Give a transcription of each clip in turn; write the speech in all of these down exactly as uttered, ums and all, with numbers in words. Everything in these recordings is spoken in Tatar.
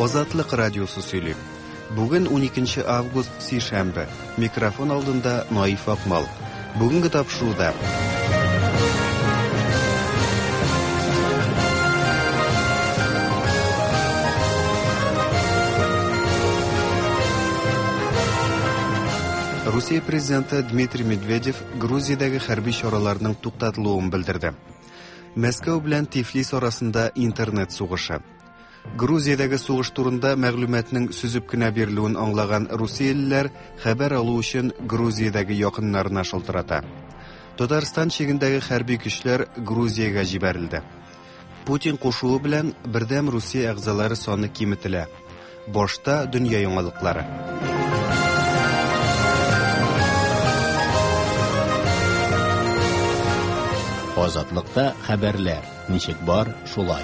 Азатлык радиосы сөйли. Бүген уникенче август сишәмбе. Микрофон алдында Наиф Акмал. Бүгенге тапшыруда Русия президенты Дмитрий Медведев Грузиядагы хәрби чараларның туктатылуын белдерде. Мәскәү белән Тифлис арасында интернет сугышы. Грузиядагы сугыш турында мәгълүматның сүзеп кенә бирелүен аңлаган русиялеләр хәбәр алу өчен Грузиядагы якыннарына шылтырата. Татарстан чигендәге хәрби көчләр Грузиягә җибәрелде. Путин кушуы белән бердәм Русия әгъзалары саны киметелә. Башта дөнья яңалыклары. Азатлыкта хәбәрләр. Ничек бар, шулай.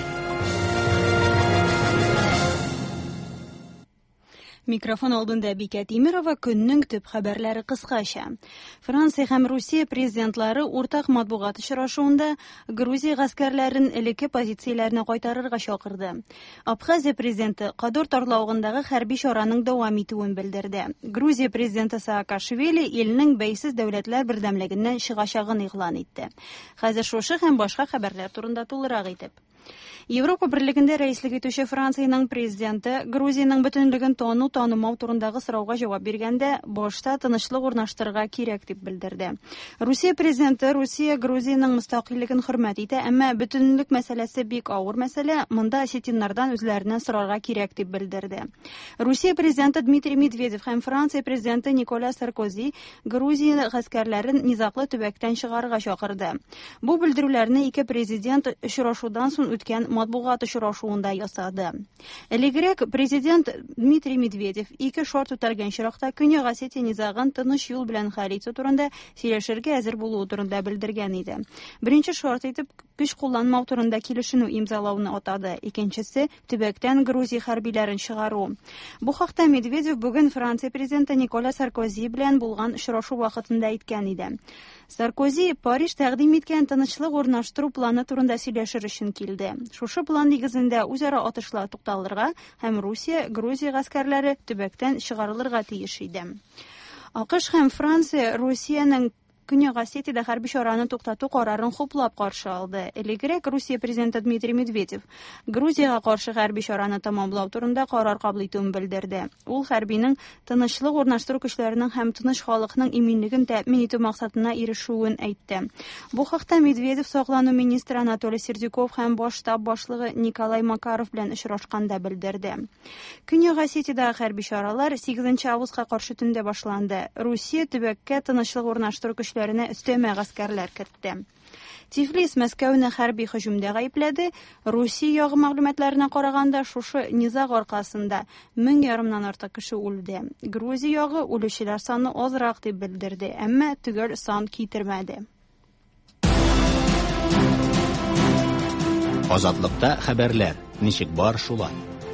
Микрофон алдында Бикә Тимирова, көннең төп хәбәрләре кыскача. Франция һәм Русия президентлары уртак матбугат очрашуында Грузия гаскәрләрен элекке позицияләренә кайтарырга чакырды. Абхазия президенты Кадор тарлавыгындагы хәрби чараның дәвам итүен белдерде. Грузия президенты Саакашвили илнең бәйсез дәүләтләр бердәмлегеннән чыгачагын игълан итте. Хәзер шушы һәм башка хәбәрләр турында тулырак итеп. Европа берлегендә рәислек итүче Франциянең президенты Грузияның бөтенлеген тану танымау турындагы сорауга җавап биргәндә, башта тынычлык урнаштырырга кирәк дип белдерде. Русия президенты Русия Грузияның мөстәкыйльлеген хөрмәт итә, әмма бөтенлек мәсьәләсе бик авыр мәсьәлә, монда осетиннардан үзләреннән сорарга кирәк дип белдерде. Русия президенты Дмитрий Медведев һәм Франция президенты Николя Саркози Грузия гаскәрләрен низаклы төбәктән чыгарырга чакырды. Бу белдерүләрне ике президент очрашудан соң үткән матбугат очрашуында ясады. Элегрәк президент Дмитрий Медведев ике шарт үтәлгән чиракта Көньяк Осетия низагын тыныч юл белән хәл итү турында сөйләшергә әзер булуы турында белдергән иде. Беренче шарт итеп көч кулланмау турында килешүне имзалауны атады. Икенчесе төбәктән Грузия хәрбиләрен чыгару. Бу хакта Медведев бүген Франция президенты Николя Саркози белән булган очрашу вакытында әйткән иде. Саркози Париж тәкъдим иткән тынычлык урнаштыру планы турында сөйләшер өчен килде. Шушы план нигезендә үзара атышлар тукталырга һәм Русия, Грузия гаскәрләре төбәктән чыгарылырга тиеш иде. АКШ һәм Франция Русиянең Көньяк Осетиядә хәрби чараны туктату карарын хуплап каршы алды. Элегрәк Русия президенты Дмитрий Медведев Грузиягә каршы хәрби чараны тәмамлау турында карар кабул итүен белдерде. Ул хәрбинең тынычлык урнаштыру көчләренең һәм тыныч халыкның иминлеген тәэмин итү максатына ирешүен әйтте. Бу хакта Медведев саклану министры Анатолий Сердюков һәм баш штаб башлыгы Николай Макаров белән очрашканда белдерде. Көньяк Осетиядә хәрби чаралар сигезенче августка каршы төндә башланды. Русия төбәккә тынычлык урнаштыру көчләренә өстәмә гаскәрләр кертте. Тифлис Мәскәүне хәрби һөҗүмдә гаепләде. Русия ягы мәгълүматларына караганда, шушы низаг аркасында мең ярымнан артык кеше үлде. Грузия ягы үлүчеләр саны азрак дип белдерде, әмма төгәл сан китермәде. Азатлыкта хәбәрләр. Ничек бар, шулай.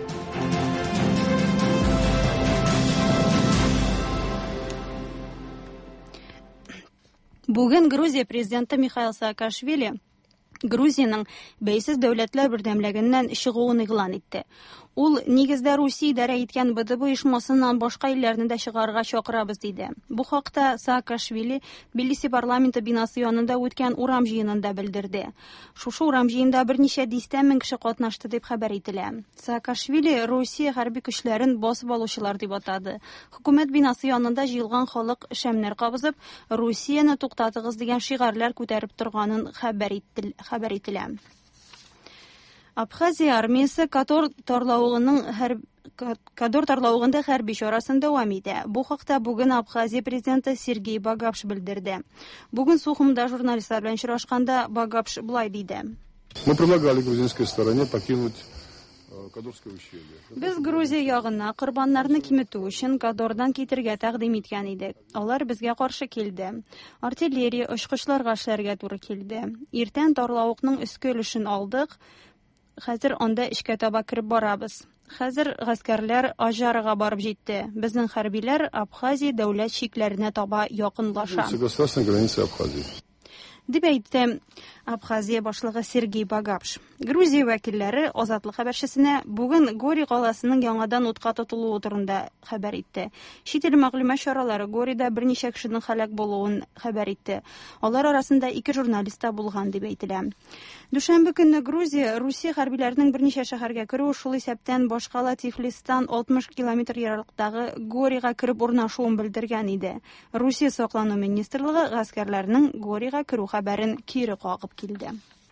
Бүген Грузия президенты Михаил Саакашвили Грузияның бәйсез дәүләтләр бердәмлегеннән чыгуын игълан итте. Ул нигездә Русия идарә иткән БДБ оешмасыннан башка илләрне дә чыгарга чакырабыз диде. Бу хакта Саакашвили Тбилиси парламенты бинасы янында үткән урам җыенында белдерде. Шушы урам җыенда берничә дистә мең кеше катнашты дип хәбәр ителә. Саакашвили Русия хәрби көчләрен басып алучылар дип атады. Хөкүмәт бинасы янында җыелган халык шәмнәр кабызып, Русияне туктатыгыз дигән шигарләр күтәреп торганын хәбәр ителә. Хәбәр ителә. Абхазия армиясе Кадор тарлавыгының һәр Кадор тарлавыгында хәрби чарасын дәвам итә. Бу хакта бүген Абхазия президенты Сергей Багапш белдерде. Бүген Сухумда журналистлар белән очрашканда Багапш булай диде. Мы предлагали грузинской стороне покинуть Кадорское ущелье. Без Грузия ягына корбаннарны киметү өчен Кадордан китергә тәкъдим иткән идек. Алар безгә каршы килде. Артиллерия очкычларга эшләргә туры килде. Иртән тарлавыкның өскә өлешен алдык. Хәзер анда эшкә таба киреп барабыз. Хәзер гаскәрләр Ажарга барып җитте. Безнең хәрбиләр Абхазия дәүләт чикләренә таба якынлаша. Дип әйтте. Абхазия башлыгы Сергей Багапш. Грузия вәкилләре Азатлык хәбәрчесенә бүген Гори каласының яңадан утка тотылуы турында хәбәр итте. Чит ил мәгълүмат чаралары Горида берничә кешенең һәлак булуын хәбәр итте. Алар арасында ике журналист та булган дип әйтелә. Дүшәмбе көнне Грузия Русия хәрбиләренең берничә шәһәргә керүе шул исәптән башкала Тифлистан алтмыш километр ераклыктагы Горига кереп урнашуын белдергән иде. Русия саклану министрлыгы гаскәрләрнең Горига керү хәбәрен кире кагып килде.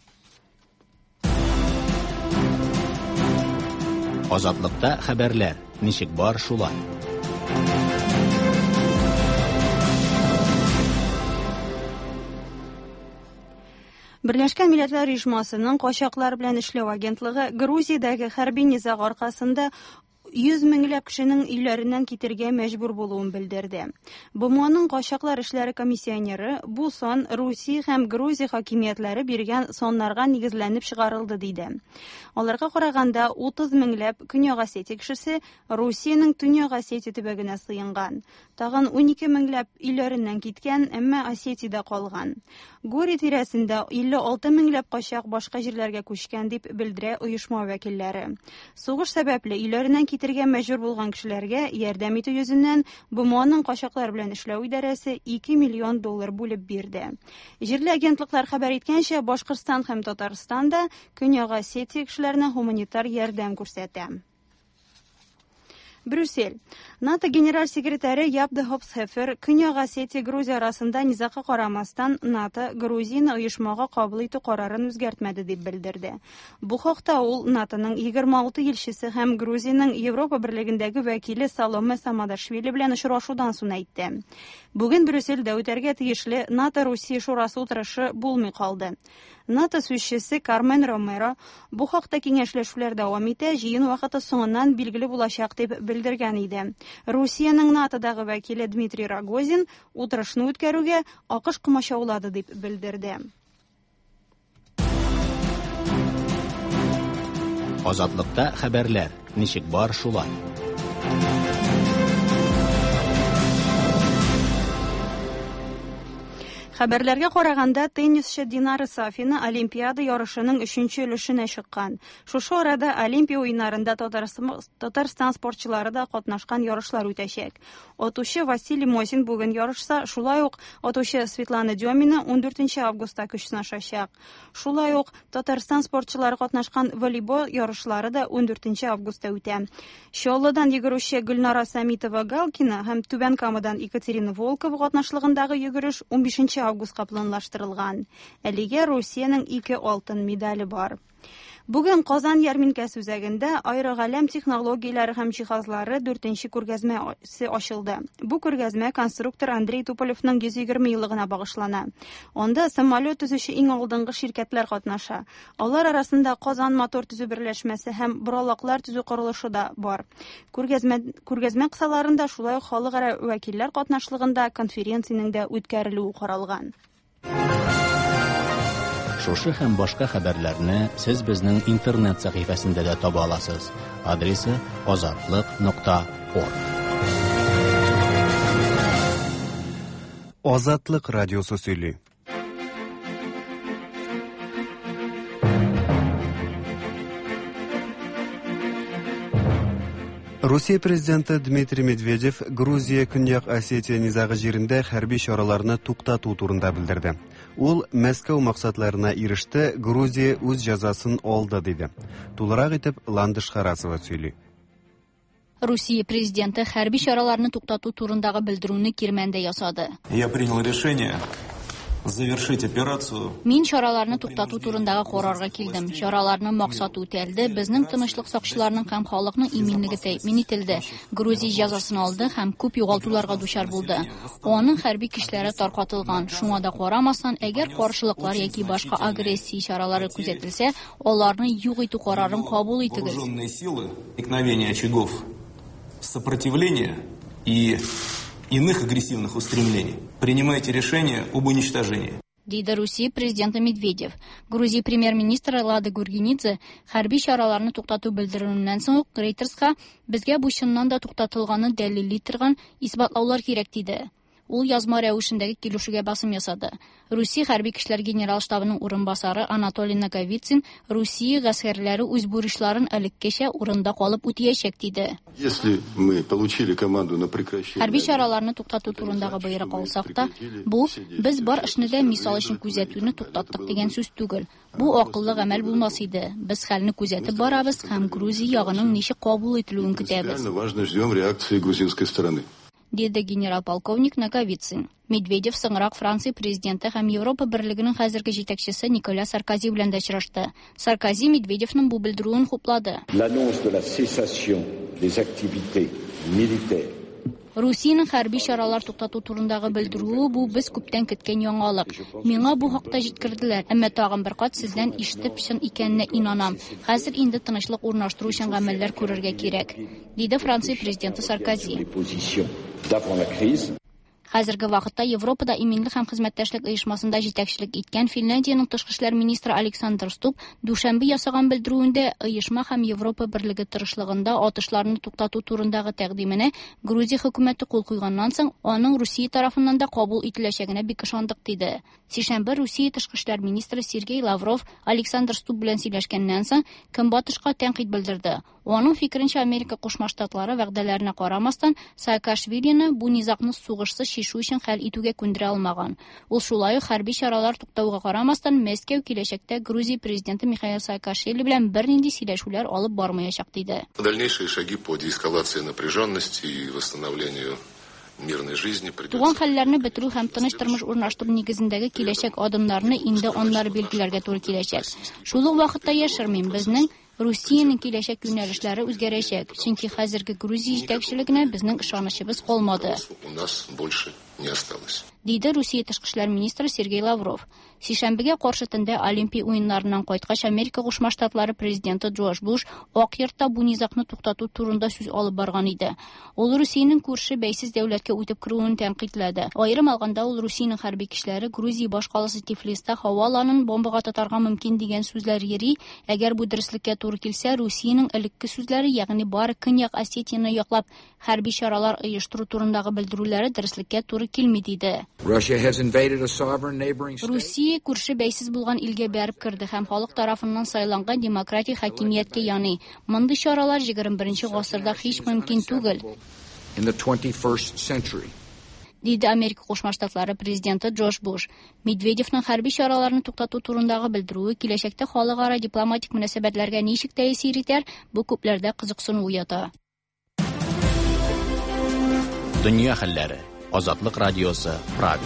Азатлыкта хәбәрләр. Ничек бар шулай. Берләшкән Милләтләр Оешмасының качаклар белән эшләү агентлыгы Грузиядәге хәрби низаг аркасында йөз меңләп кешенең өйләреннән китергә мәҗбүр булуын белдерде. БМОның качаклар эшләре комиссионеры бу сан Русия һәм Грузия хакимиятләре биргән саннарга нигезләнеп чыгарылды диде. Аларга караганда утыз меңләп Көньяк Осетия кешесе Русиянең Төньяк Осетия төбәгенә сыенган. Тагын унике меңләп өйләреннән киткән, әмма Осетиядә калган. Гори тирәсендә илле алты меңләп качак башка җирләргә күчкән дип белдерә оешма вәкилләре. Сугыш сәбәпле өйләреннән китергә мәҗбүр булган кешеләргә ярдәм итү йөзеннән БМОның качаклар белән эшләү идарәсе ике миллион доллар бүлеп бирде. Җирле агентлыклар хәбәр иткәнчә, Башкортстан һәм Татарстанда Көньяк Осетия кешеләренә гуманитар ярдәм күрсәтә. Брюссель. НАТО генераль секретаре Ябды Хопсхефер Көньяк Осетия Грузия арасында низакка карамастан НАТО Грузияны оешмага кабул итү карарын үзгәртмәде дип белдерде. Бу хакта ул НАТОның егерме алты илчесе һәм Грузияның Европа берлегендәге вәкиле Саломе Самадашвили белән очрашудан соң әйтте. Бүген Брюссельдә үтәргә тиешле НАТО-Русия шурасы утырышы булмый калды. НАТО сүзчесе Кармен Ромеро бу хакта киңәшләшүләр дәвам итә, җыен вакыты соңыннан билгеле булачак дип белдергән иде. Русиянең НАТОдагы вәкиле Дмитрий Рогозин утырышны үткәрүгә АКШ комачаулады дип белдерде. Азатлыкта хәбәрләр. Ничек бар шулай. Хәбәрләргә караганда, теннисчы Динара Сафина Олимпиада ярышының өченче өлешенә чыккан. Шушы арада Олимпия уеннарында Татарстан спортчылары да катнашкан ярышлар үтәчәк. Атучы Василий Мосин бүген ярышса, шулай ук атучы Светлана Демина он дүртенче августта көч сынашачак. Шулай ук Татарстан спортчылары катнашкан волейбол ярышлары да он дүртенче августта үтә. Чаллыдан йөгерүче Гөлнара Самитова Галкина һәм Түбән Камадан Екатерина Волкова катнашлыгындагы йөгереш он бишенче августка планлаштырылган. Әлегә Русиянең ике алтын медале бар. Бүген Казан ярминкәсе үзәгендә аэрогаләм технологияләре һәм җиһазлары дүртенче күргәзмәсе ачылды. Бу күргәзмә конструктор Андрей Туполевның йөз егерме еллыгына багышлана. Анда самолет төзүче иң алдынгы ширкәтләр катнаша. Алар арасында Казан мотор төзү берләшмәсе һәм Боралаклар төзү корылышы да бар. Күргәзмә күргәзмә кысаларында шулай ук халыкара вәкилләр катнашлыгында конференциянең дә үткәрелүе каралган. Шушы һәм башка хәбәрләрне сез безнең интернет сәхифәсендә дә таба аласыз. Адресы азатлык нокта орг. Азатлык радиосы сөйли. Русия президенты Дмитрий Медведев Грузия Көньяк Осетия низагы җирендә хәрби чараларны туктату турында белдерде. Ул Мәскәү максатларына иреште, Грузия үз җәзасын алды диде. Тулырак итеп Ландыш Харасова сөйли. Русия президенты хәрби чараларны туктату турындагы белдерүне Кирмәндә ясады. Я принял решение завершить операцию. Мин чараларны туктату турындагы карарга килдем. Чараларның максаты үтәлде, безнең тынычлык сакчыларының һәм халыкның иминлеге тәэмин ителде. Грузия җәзасын алды һәм күп югалтуларга дучар булды. Аның хәрби көчләре таркатылган. Шуңа да карамастан, әгәр каршылыклар яки башка агрессия чаралары күзәтелсә, аларны юк итү карарын кабул итегез. Вооруженные силы, проникновение очагов сопротивления и иных агрессивных устремлений. Принимайте решение об уничтожении. Диде Русия президенты Медведев. Грузия премьер-министры Лада Гургенидзе хәрби чараларны туктату белдерүеннән соң Рейтерска безгә бу чыннан да туктатылганы дәлилли торган исбатлаулар кирәк диде. Ул язма рәвешендәге килешүгә басым ясады. Русия хәрби көчләр генерал штабының урынбасары Анатолий Наговицын Русия гаскәрләре үз бурычларын элеккечә урында калып үтәячәк диде. Если мы получили команду на прекращение... Хәрби чараларны туктату турындагы боерык алсак та, бу без бар эшне дә мисал өчен күзәтүне туктаттык дигән сүз түгел. Бу акыллы гамәл булмас иде. Без хәлне күзәтеп барабыз һәм Грузия ягының ничек кабул ителүен көтәбез. Важно ждем реакции грузинской стороны. Диде генерал-полковник Наговицын. Медведев соңрак Франция президенты һәм Европа берлегенең хәзерге җитәкчесе Николя Саркози белән дә очрашты. Саркози Медведевның бу белдерүен хуплады. L'annonce de la cessation des activités militaires. Русиянең хәрби чаралар туктату турындагы белдерүе бу без күптән көткән яңалык. Миңа бу хакта җиткерделәр, әмма тагын бер кат сездән ишетеп чын икәненә инанам. Хәзер инде тынычлык урнаштыру өчен гамәлләр күрергә кирәк, диде Франция президенты Саркози. Хәзерге вакытта Европада иминлек һәм хезмәттәшлек оешмасында җитәкчелек иткән Финляндиянең тышкы эшләр министры Александр Ступ дүшәмбе ясаган белдерүендә оешма һәм Европа берлеге тырышлыгында атышларны туктату турындагы тәкъдименә Грузия хөкүмәте кул куйганнан соң аның Русия тарафыннан да кабул ителәчәгенә бик ышандык диде. Сишәмбе Русия тышкы эшләр министры Сергей Лавров Александр Ступ белән сөйләшкәннән соң Көнбатышка тәнкыйть белдерде. Аның фикеренчә Америка Кушма Штатлары вәгъдәләренә карамастан Саакашвилине бу низакны сугышсыз чишү өчен хәл итүгә күндерә алмаган. Ул шулай ук хәрби чаралар туктауга карамастан Мәскәү киләчәктә Грузия президенты Михаил Саакашвили белән бернинди сөйләшүләр алып бармаячак диде. Дальнейшие шаги по деэскалации напряженности и восстановлению мирной жизни придется... Туган хәлләрне бетерү һәм тыныч тормыш урнаштыру нигезендәге киләчәк адымнарны инде аннары билгеләргә туры киләчәк. Шул ук вакытта яшермим, безнең Русиянең киләчәк юнәлешләре үзгәрәчәк, чөнки хәзерге Грузия җитәкчелегенә безнең ышанычыбыз калмады. У нас больше не осталось. Диде Русия тышкы эшләр министры Сергей Лавров. Сишәмбегә каршы төндә Олимпия уеннарыннан кайткач Америка Кушма Штатлары президенты Джордж Буш Ак йортта бу низакны туктату турында сүз алып барган иде. Ул Русиянең күрше бәйсез дәүләткә үтеп керүен тәнкыйтьләде. Аерым алганда ул Русиянең хәрби көчләре Грузия башкаласы Тифлиста һаваланын бомбага тотарга мөмкин дигән сүзләр йөри. Әгәр бу дөреслеккә туры килсә, Русиянең элекке сүзләре, ягъни бары Көньяк Осетияны яклап хәрби чаралар оештыру турындагы белдерүләре дөреслеккә туры килми диде. Русия күрше бәйсез булган илгә бәреп керде һәм халык тарафыннан сайланган демократик хакимияткә яный. Мондый чаралар егерме беренче гасырда һич мөмкин түгел. Диде Америка Кушма Штатлары президенты Джордж Буш. Медведевның хәрби чараларны туктату турындагы белдерүе киләчәктә халыкара дипломатик мөнәсәбәтләргә ничек тәэсир итәр, бу күпләрдә кызыксыну уята. Дөнья хәлләре. Азатлык радиосы Прага.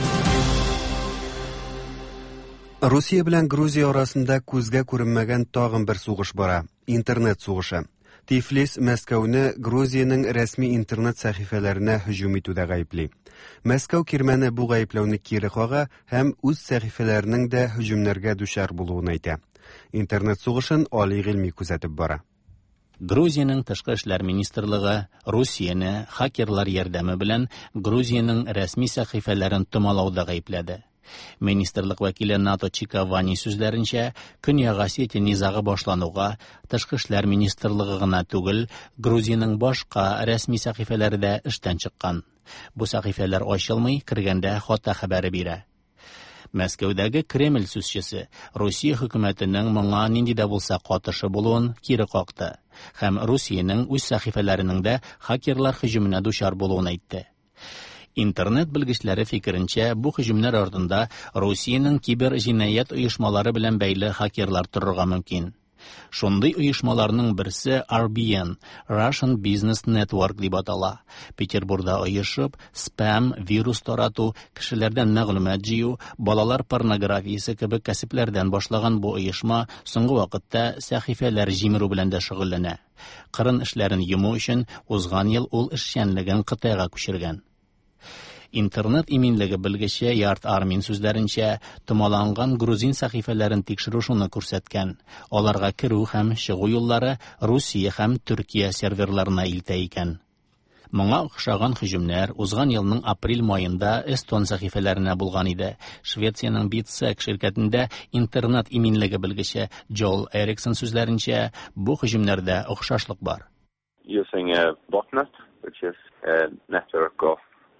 Русия белән Грузия арасында күзгә күренмәгән тагын бер сугыш бара. Интернет сугышы. Тифлис Мәскәүне Грузияның рәсми интернет сәхифәләренә һөҗүм итүдә гаепли. Мәскәү кирмәне бу гаепләүне кире кага һәм үз сәхифәләренең дә һөҗүмнәргә дучар булуын әйтә. Интернет сугышын али гыйльми күзәтеп бара. Грузияның тышкы эшләр министрлыгы Русияны хакерлар ярдәме белән Грузияның рәсми сәхифәләрен томалауда гаепләде. Министрлык вәкиле НАТО Чика Вани сүзләренчә, Көньяк Осетия низагы башлануга тышкы эшләр министрлыгы гына түгел, Грузияның башка рәсми сәхифәләре дә эштән чыккан. Бу сәхифәләр ачылмый, кергәндә хата хәбәре бирә. Мәскәүдәге Кремль сүзчесе Русия хөкүмәтенең моңа нинди дә булса катышы булуын кире какты һәм Русиянең үз сәхифәләренең дә хакерлар һөҗүменә дучар булуын әйтте. Интернет белгечләре фикеренчә, бу һөҗүмнәр артында Русиянең кибер җинаять оешмалары белән бәйле хакерлар торырга мөмкин. Шундый оешмаларның берсе ар би эн, Russian Business Network дип атала. Петербургда оешып, спам, вирус тарату, кешеләрдән мәгълүмат җыю, балалар порнографиясе кебек кәсепләрдән башлаган бу оешма соңгы вакытта сәхифәләр җимерү белән дә шөгыльләнә. Кырын эшләрен йому өчен узган ел ул эшчәнлеген Кытайга күчергән. Интернет иминлеге белгече Ярд Армин сүзләренчә, томаланган грузин сәхифәләрен тикшерү шуны күрсәткән. Аларга керү һәм чыгу юллары Русия һәм Төркия серверларына илтә икән. Моңа охшаган һөҗүмнәр узган елның апрель майында Эстон сәхифәләренә булган иде. Швециянең Bitsec ширкәтендә интернет иминлеге белгече Joel Eriksson сүзләренчә, бу һөҗүмнәрдә охшашлык бар. Using a botnet, which is a network of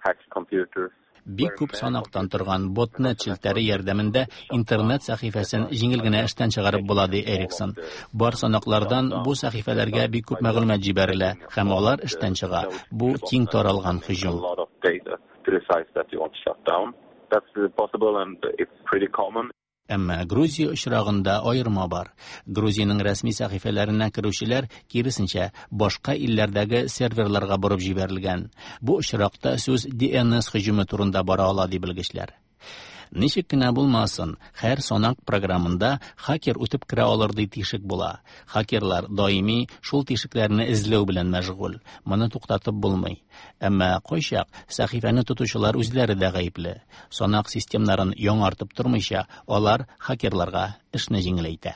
Бик күп санактан торган ботнет челтәре ярдәмендә интернет сәхифәсен җиңел генә эштән чыгарып була, ди Эриксон. Бар санаклардан бу сәхифәләргә бик күп мәгълүмат җибәрелә һәм алар эштән чыга. Бу киң таралган һөҗүм. Әмма Грузия очрагында аерма бар. Грузиянең рәсми сәхифәләренә керүчеләр киресенчә башка илләрдәге серверларга бурып җибәрелгән. Бу очракта сүз ди эн эс һөҗүме турында бара ала, ди белгечләр. Ничек кенә булмасын, һәр санак программында хакер үтеп керә алыр ди тишек була. Хакерлар даими шул тишекләрне эзләү белән мәшгуль. Моны туктатып булмый. Әмма кайчак сәхифәне тотучылар үзләре дә гаепле. Санак системнарын яңартып тормыйча, алар хакерларга эшне җиңеләйтә.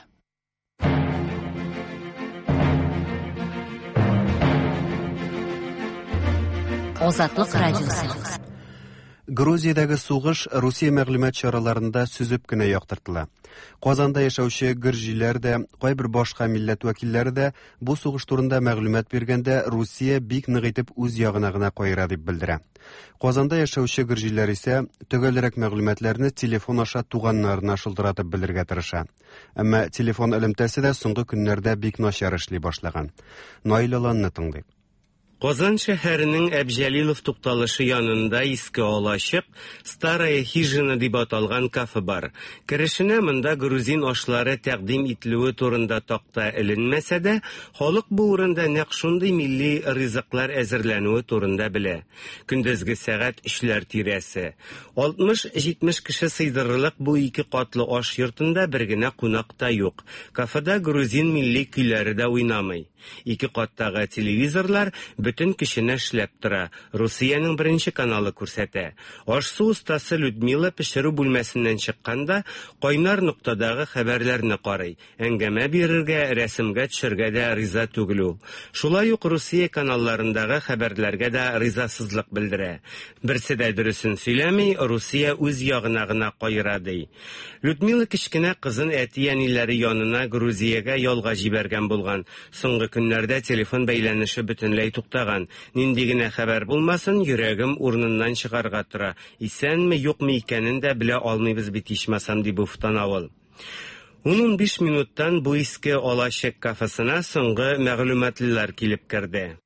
Азатлык радиосы. Грузиядәге сугыш Русия мәгълүмат чараларында сүзеп кенә яктыртыла. Казанда яшәүче гөрҗиләр дә, кайбер башка милләт вәкилләре дә бу сугыш турында мәгълүмат биргәндә Русия бик нык итеп үз ягына гына кайыра дип белдерә. Казанда яшәүче гөрҗиләр исә төгәлрәк мәгълүматларны телефон аша туганнарына шылтыратып белергә тырыша. Әмма телефон элемтәсе дә соңгы көннәрдә бик начар эшли башлаган. Наил Аланны тыңлыйк. Казан шәһәренең Әбҗәлилов тукталышы янында иске алачык Старая хижина дип аталган кафе бар. Керешенә монда грузин ашлары тәкъдим ителүе турында такта эленмәсә дә, халык бу урында нәкъ шундый милли ризыклар әзерләнүе турында белә. Көндезге сәгать өчләр тирәсе. алтмыш-җитмеш кеше сыйдырырлык бу ике катлы аш йортында бер генә кунак та юк. Кафеда грузин милли көйләре дә уйнамый. Ике каттагы телевизорлар бөтен кешене эшләп тора. Русиянең беренче каналы күрсәтә. Аш-су устасы Людмила пешерү бүлмәсеннән чыкканда, кайнар ноктадагы хәбәрләрне карый. Әңгәмә бирергә, рәсемгә төшәргә дә риза түгел ул. Шулай ук Русия каналларындагы хәбәрләргә дә ризасызлык белдерә. Берсе дә дөресен сөйләми, Русия үз ягына гына кайыра ди. Людмила кичкенә кызын әти-әниләре янына Грузиягә ялга җибәргән булган. Соңгы көннәрдә телефон бәйләнеше бөтенләй туктаган. Нинди генә хәбәр булмасын, йөрәгем урыныннан чыгарга тора. Исәнме, юкмы икәнен дә белә алмыйбыз бит ичмасам дип уфтанавыл. ун-унбиш минуттан бу иске алачык кафесына соңгы мәгълүматлылар килеп керде.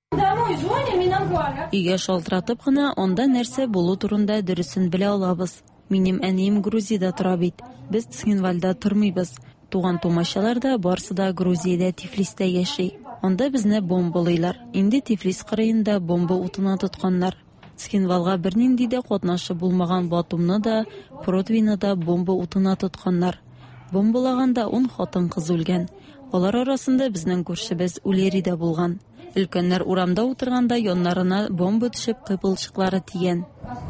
Өйгә шалтыратып кына анда нәрсә булу турында дөресен белә алабыз. Минем әнием Грузиядә тора бит. Без Цхинвальдә тормыйбыз. Туган-тумачалар да барсы да Грузиядә, Тифлистә яши. Анда безне бомбалыйлар. Инде Тифлис кырыенда бомба утына тотканнар. Цхинвалга бернинди дә катнашы булмаган Батумны да, Протвины да бомба утына тотканнар. Бомбалаганда ун хатын-кыз үлгән. Алар арасында безнең күршебез Үлери дә булган. Өлкәннәр урамда утырганда яннарына бомба төшеп кыйпылчыклары тигән.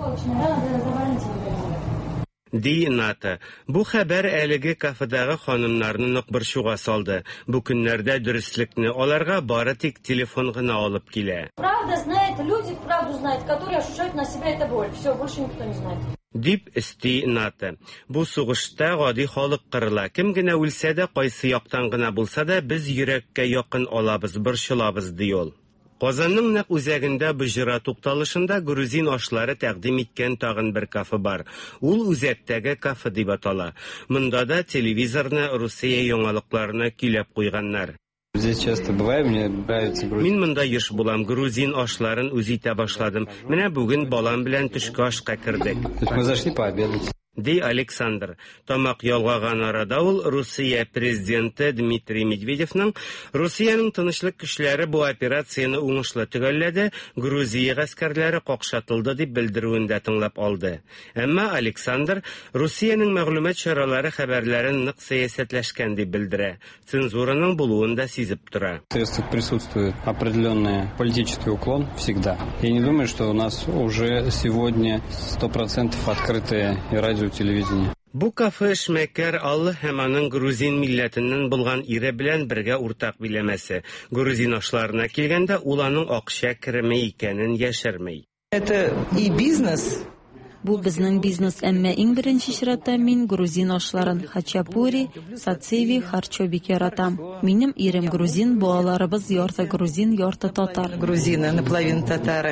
Ди Ната. Бу хәбәр әлеге кафедагы ханымнарны нык борчуга салды. Бу көннәрдә дөреслекне аларга бары тик телефон гына алып килә. Правда знает, люди правду знают, которые ощущают на себя это боль. Все, больше никто не знает. Дип исти Ната. Бу сугышта гади халык кырыла. Кем генә үлсә дә, кайсы яктан гына булса да, без йөрәккә якын алабыз, борчылабыз ди ул. Казанның нәкъ үзәгендә Бөҗра тукталышында грузин ашлары тәкъдим иткән тагын бер кафе бар. Ул үзәктәге кафе дип атала. Монда да телевизорны Русия яңалыкларына көйләп куйганнар. Мин монда еш булам, грузин ашларын үз итә башладым. Менә бүген балам белән төшке ашка кердек. Ди Александр. Тамак ялгаган арада ул Русия президенты Дмитрий Медведевның Русиянең тынычлык көчләре бу операцияны уңышлы төгәлләде, Грузия гаскәрләре какшатылды дип белдерүен дә тыңлап алды. Әмма Александр Русиянең мәгълүмат чаралары хәбәрләрен нык сәясәтләшкән дип белдерә. Цензураның булуын да сизеп тора. Присутствует определенный политический уклон всегда. Я не думаю, что у нас уже сегодня сто процентов открытые и радио телевидение. Бу кафе эшмәкәр Аллы һәм аның грузин милләтеннән булган ире белән бергә уртак биләмәсе. Грузин ашларына килгәндә ул аның акча кереме икәнен яшермәй. Это и бизнес. Бу безнең бизнес, әмма иң беренче чиратта мин грузин ашларын хачапури, сацеви, харчо бик яратам. Минем ирем грузин, балаларыбыз ярты грузин, ярты татар. Грузины, наполовину татары.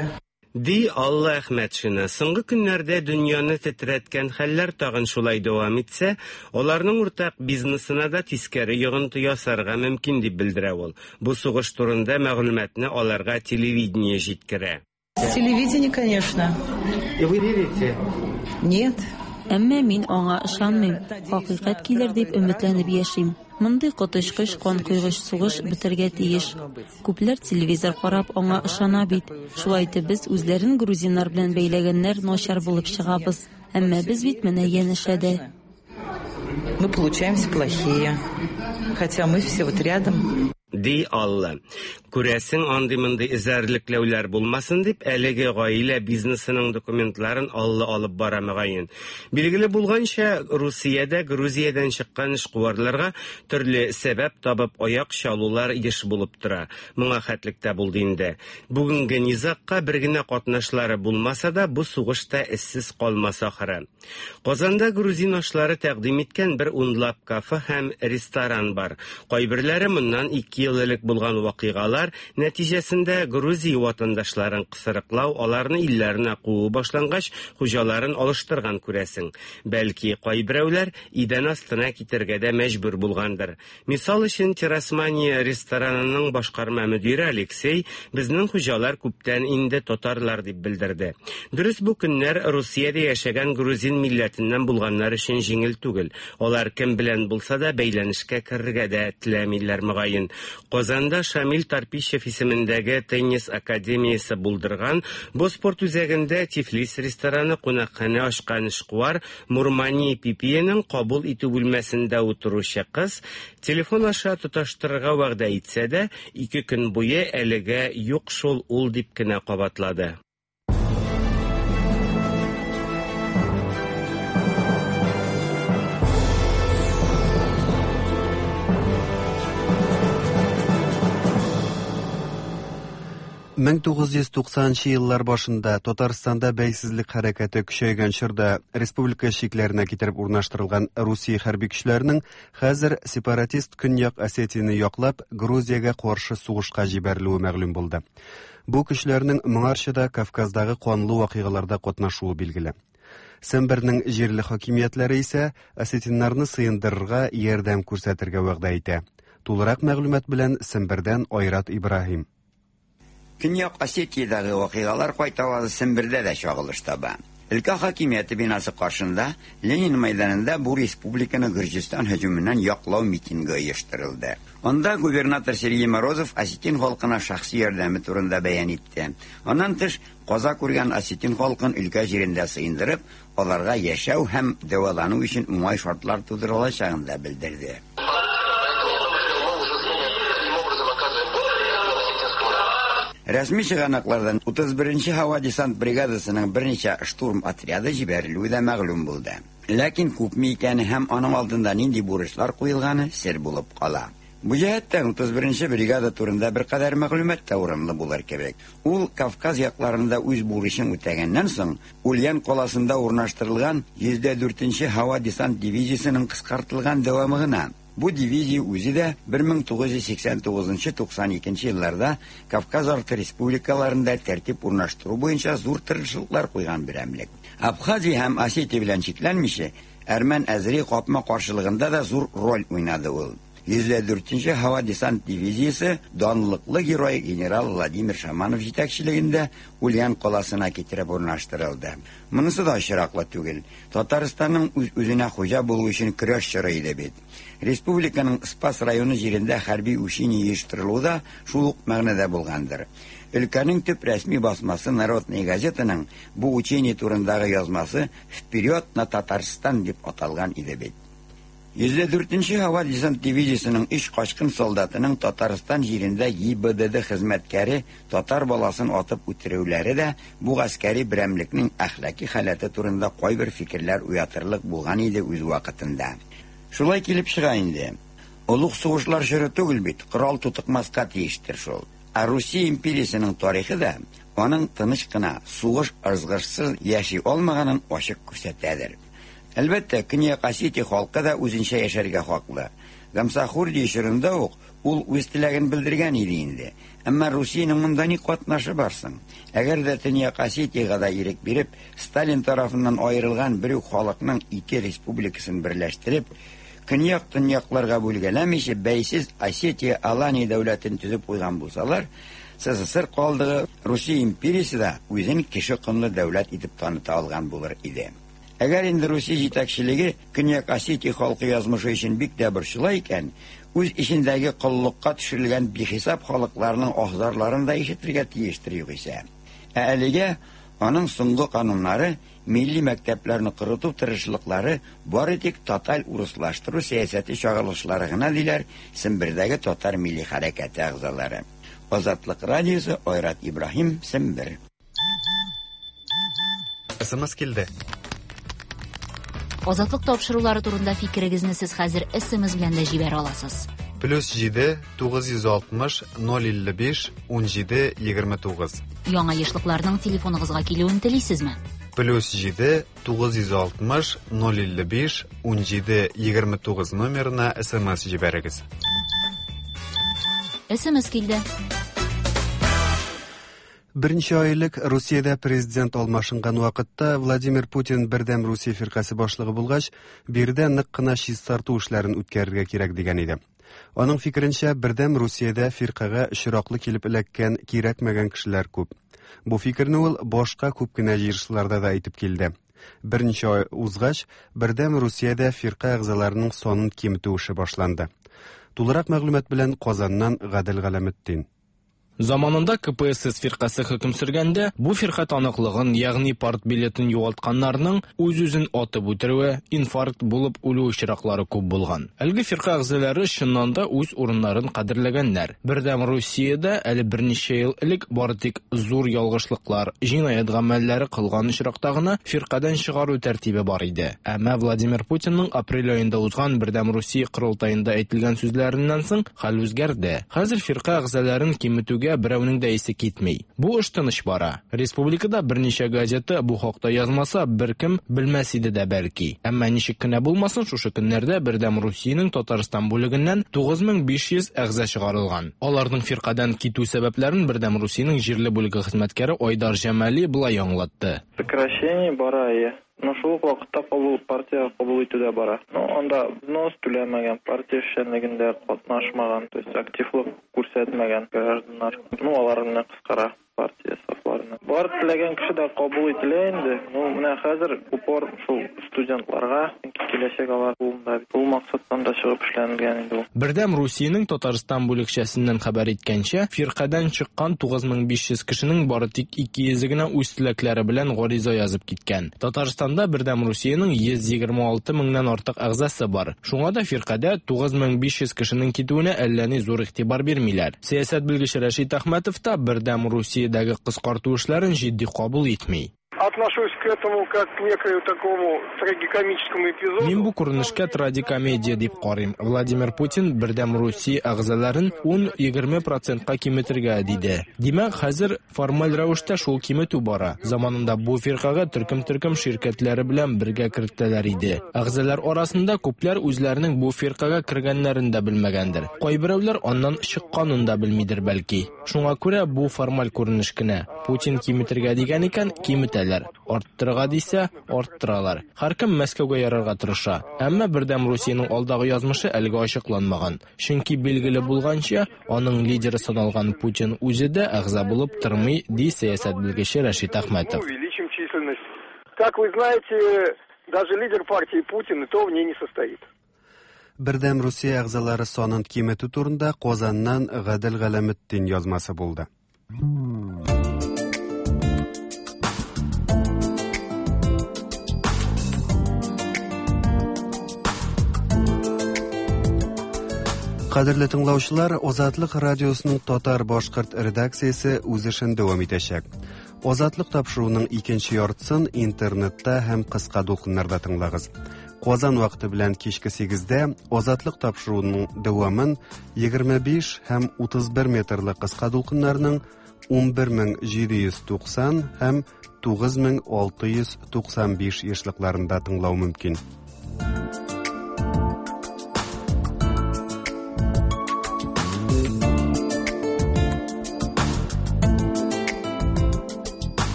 Ди Алла Әхмәтшина, соңгы көннәрдә дөньяны тетрәткән хәлләр тагын шулай дәвам итсә, аларның уртак бизнесына да тискәре йогынты ясарга мөмкин дип белдерә ул. Бу сугыш турында мәгълүматны аларга телевидение җиткерә. Телевидение, конечно. И вы верите? Нет. Әмма мин аңа ышанмыйм. Хакыйкать килер дип өметләнеп яшим. Мондый котышкыч, кан куйгыч сугыш бетәргә тиеш. Күпләр телевизор карап аңа ышана бит. Шулай итеп без үзләрен грузиннар белән бәйләгәннәр начар булып чыгабыз. Әмма без бит менә янәшәдә. Мы получаемся плохие. Хотя мы все вот рядом. Ди Алла. Күрәсең андый-мондый эзәрлекләүләр булмасын дип, әлеге гаилә бизнесының документларын Алла алып бара мөгаен. Билгеле булганча, Русиядә Грузиядән чыккан эшкуарларга төрле сәбәп табып аяк чалулар еш булып тора. Моңа хәтлектә булды инде. Бүгенге низакка бер генә катнашлары булмаса да, бу сугышта эссез калмаса ахыры. Казанда грузин ашлары тәкъдим иткән бер унлап кафе һәм ресторан бар. Кайберләре моннан ике ел элек булган вакыйгалар нәтиҗәсендә Грузия ватандашларын кысырыклау, аларны илләренә куу башлангач, хуҗаларын алыштырган күрәсең. Бәлки кайберәүләр идән астына китергә дә мәҗбүр булгандыр. Мисал өчен, Террасмания ресторанының башкарма мөдире Алексей безнең хуҗалар күптән инде татарлар дип белдерде. Дөрес, бу көннәр Русиядә яшәгән грузин милләтеннән булганнар өчен җиңел түгел. Алар кем белән булса да бәйләнешкә керергә дә теләмиләр мөгаен. Казанда Шамил Тарпишев исемендәге теннис академиясе булдырган бу спорт үзәгендә Тифлис рестораны кунакханә ачкан эшкуар Мурмани Пипиенең кабул итү бүлмәсендә утыручы кыз телефон аша тоташтырырга вәгъдә итсә дә, ике көн буе әлегә юк шул ул дип кенә кабатлады. мең тугыз йөз туксанынчы еллар башында Татарстанда бәйсезлек хәрәкәте көчәйгән чорда республика шикләренә китереп урнаштырылган Русия хәрби көчләренең хәзер сепаратист Көньяк Осетияны яклап Грузиягә каршы сугышка җибәрелүе мәгълүм булды. Бу көчләрнең моңарчыда Кавказдагы канлы вакыйгаларда катнашуы билгеле. Сембернең җирле хакимиятләре исә осетиннарны сыендырырга, ярдәм күрсәтергә вәгъдә итә. Тулырак мәгълүмат белән Сембердән Айрат Ибраһим. Көньяк Осетиядәге вакыйгалар кайтавазы Сембердә дә чагылыш таба. Өлкә хакимияте бинасы каршында Ленин мәйданында бу республиканы Гөрҗистан һөҗүменнән яклау митинги оештырылды. Анда губернатор Сергей Морозов осетин халкына шәхси ярдәме турында бәян итте. Аннан тыш, каза күргән осетин халкын өлкә җирендә сыендырып, аларга яшәү һәм дәвалану өчен уңай шартлар тудырылачагын да белдерде. Рәсми чыганаклардан утыз беренче һава десант бригадасының берничә штурм отряды җибәрелүе дә мәгълүм булды. Ләкин күпме икәне һәм аның алдында нинди бурычлар куелганы сер булып кала. Бу җәһәттән утыз беренче бригада турында бер кадәр мәгълүмат та урынлы булыр кебек. Ул Кавказ якларында үз бурычын үтәгәннән соң, Ульян каласында урнаштырылган йөз дүртенче һава десант дивизиясенең кыскартылган дәвамы гына. Бу дивизия үзе дә мең тугыз йөз сиксән тугызынчы - туксан икенче елларда Кавказ арты республикаларында тәртип урнаштыру буенча зур тырышлыклар куйган берәмлек. Абхазия һәм Осетия белән чикләнмичә, Әрмән Әзри капма каршылыгында да зур роль уйнады ул. йөз дүртенче һава десант дивизиясе данлыклы герой генерал Владимир Шаманов җитәкчелегендә Ульян каласына китереп урнаштырылды. Монысы да очраклы түгел. Татарстанның үз-үзенә хуҗа булу өчен көрәш чоры иде бит. Республиканың Спас районы җирендә хәрби учение оештырылуы да шул ук мәгънәдә булгандыр. Өлкәнең төп рәсми басмасы Народная газетаның бу учение турындагы язмасы «Вперед на Татарстан» дип аталган иде бит. йөз дүртенче һава десант дивизиясенең өч качкын солдатының Татарстан җирендә ЙБДД хезмәткәре татар баласын атып үтерүләре дә бу гаскәри берәмлекнең әхлаки халаты турында кайбер фикерләр уятырлык булган иде үз вакытында. Шулай килеп чыга инде. Улуг сугышлар җыры түгел бит, корал тутыкмаска тиештер шул. Ә Русия империясының тарихы да аның тыныч кына сугыш ызгышсыз яши алмаганын ачык күрсәтәдер. Әлбәттә, Көньяк Осетия халкы да үзенчә яшәргә хаклы. Гамсахур дишерендә ук ул үз теләген белдергән иде инде. Әмма Русиянең монда ни катнашы барсың? Әгәр дә Төньяк Осетиягә да ирек биреп, Сталин тарафыннан аерылган бер үк халыкның ике республикасын берләштереп, көньяк-төньякларга бүлгәләмичә бәйсез Осетия Алания дәүләтен төзеп куйган булсалар, СССР калдыгы Русия империясы да үзен кеше кынлы дәүләт итеп таныта алган булыр иде. Әгәр инде Русия җитәкчелеге Көньяк Осетия халкы язмышы өчен бик дә борчыла икән, үз ичендәге кыллыкка төшерелгән бихисап халыкларның ахзарларын да ишетергә тиештер югыйсә. Ә әлегә аның соңгы кануннары, милли мәктәпләрне корыту тырышлыклары бары тик тоталь урыслаштыру сәясәте чагылышлары гына диләр Сембердәге татар милли хәрәкәте әгъзалары. Азатлык радиосы, Айрат Ибраһим, Сембер. СМС килде. Азатлык тапшырулары турында фикерегезне сез хәзер СМС белән дә җибәрә аласыз. Плюс җиде тугыз йөз алтмыш ноль илле биш ун җиде егерме тугыз. Яңа ешлыкларның телефоныгызга килүен телисезме? Плюс җиде тугыз йөз алтмыш ноль илле биш ун җиде егерме тугыз номерына СМС җибәрегез. СМС килде. Беренче айлык Русиядә президент алмашынган вакытта Владимир Путин бердәм Русия фиркасы башлыгы булгач, бирдә нык кына чистарту эшләрен үткәрергә кирәк дигән иде. Аның фикеренчә, бердәм Русиядә фиркага очраклы килеп эләккән кирәкмәгән кешеләр күп. Бу фикерне ул башка күп кенә җыелышларда да әйтеп килде. Беренче ай узгач, бердәм Русиядә фирка әгъзаларының санын киметү эше башланды. Тулырак мәгълүмат белән Казаннан Гадел Галәметдин. Заманында КПСС фиркасы хөкем сөргәндә, бу фирка таныклыгын, ягъни парт билетын югалтканнарның үз-үзен атып үтерүе, инфаркт булып үлү очраклары күп булган. Әлеге фирка әгъзалары чыннан да үз урыннарын кадерләгәннәр. Бердәм Русиядә әле берничә ел элек бары тик зур ялгышлыклар, җинаят гамәлләре кылган очракта гына фиркадан чыгару тәртибе бар иде. Әмма Владимир Путинның апрель айында узган Бердәм Русия курултаенда әйтелгән сүзләреннән соң хәл үзгәрде. Хәзер фирка әгъзаларын киметүгә берәүнең дә исе китмей. Бу эш тыныч бара. Республикада берничә газета бу хакта язмаса, беркем белмәс иде дә бәлки. Әмма ничек кенә булмасын, шушы көннәрдә Бердәм Русиянең Татарстан бүлегеннән тугыз мең биш йөз әгъза чыгарылган. Аларның фиркадан китү сәбәпләрен Бердәм Русиянең җирле бүлеге хезмәткәре Айдар Җамали булай аңлатты. Сокращение бара. Но шул вакытта кабул партия кабул итүдә бара. Ну, анда взнос түләмәгән, партия эшчәнлегендә катнашмаган, то есть активлык күрсәтмәгән гражданнар. Ну, аларны кыскара партия сафларына. Бар теләгән кеше дә кабул ителә инде. Ну, менә хәзер упор шул студентларга киләчәк алар булында. Бу максаттан да чыгып эшләнгән инде. Бердәм Русиянең Татарстан бүлекчәсеннән хәбәр иткәнчә, фиркадан чыккан тугыз мең биш йөз кешенең бары тик ике йөзе генә үз теләкләре белән гариза язып киткән. Татарстанда Бердәм Русиянең йөз егерме алты меңнән артык әгъзасы бар. Шуңа да фиркада тугыз мең биш йөз кешенең китүенә әллә ни зур игътибар бирмиләр. Сәясәт белгече Рәшит Әхмәтов та Бердәм Русиядәге кыскарту эшләрен җитди кабул итми. Отношусь к этому как к некоему такому трагикомическому эпизоду. Мин бу күренешкә трагикомедия дип карыйм. Владимир Путин Бердәм Русия әгъзаларын ун-егерме процентка киметергә диде. Димәк, хәзер формаль рәвештә шул киметү бара. Заманында бу фиркага төркем-төркем ширкәтләре белән бергә кертәләр иде. Әгъзалар арасында күпләр үзләренең бу фиркага кергәннәрен дә белмәгәндер. Кайберәүләр аннан чыкканын да белмидер бәлки. Шуңа күрә бу формаль күренеш кенә. Путин киметергә дигән икән, киметәләр. Арттырырга дисә, арттыралар. Һәркем Мәскәүгә ярарга тырыша. Әмма Бердәм Русиянең алдагы язмышы әлегә ачыкланмаган. Чөнки билгеле булганча, аның лидеры саналган Путин үзе дә әгъза булып тормый, ди сәясәт белгече Рәшит Әхмәтов. Как вы знаете, даже лидер партии Путин то в ней не состоит. Бердәм Русия әгъзалары санын киметү турында Казаннан Гадел Галәметдин язмасы булды. Кадерле тыңлаучылар, Азатлык радиосының татар-башкорт редакциясе үз эшен дәвам итәчәк. Азатлык тапшыруның икенче яртысын интернетта һәм кыска дулкыннарда тыңлагыз. Казан вакыты белән кичке сигездә Азатлык тапшыруның дәвамын егерме биш һәм утыз бер метрлык кыска дулкыннарның ун бер мең җиде йөз туксан һәм тугыз мең алты йөз туксан биш ешлыкларында тыңлау мөмкин.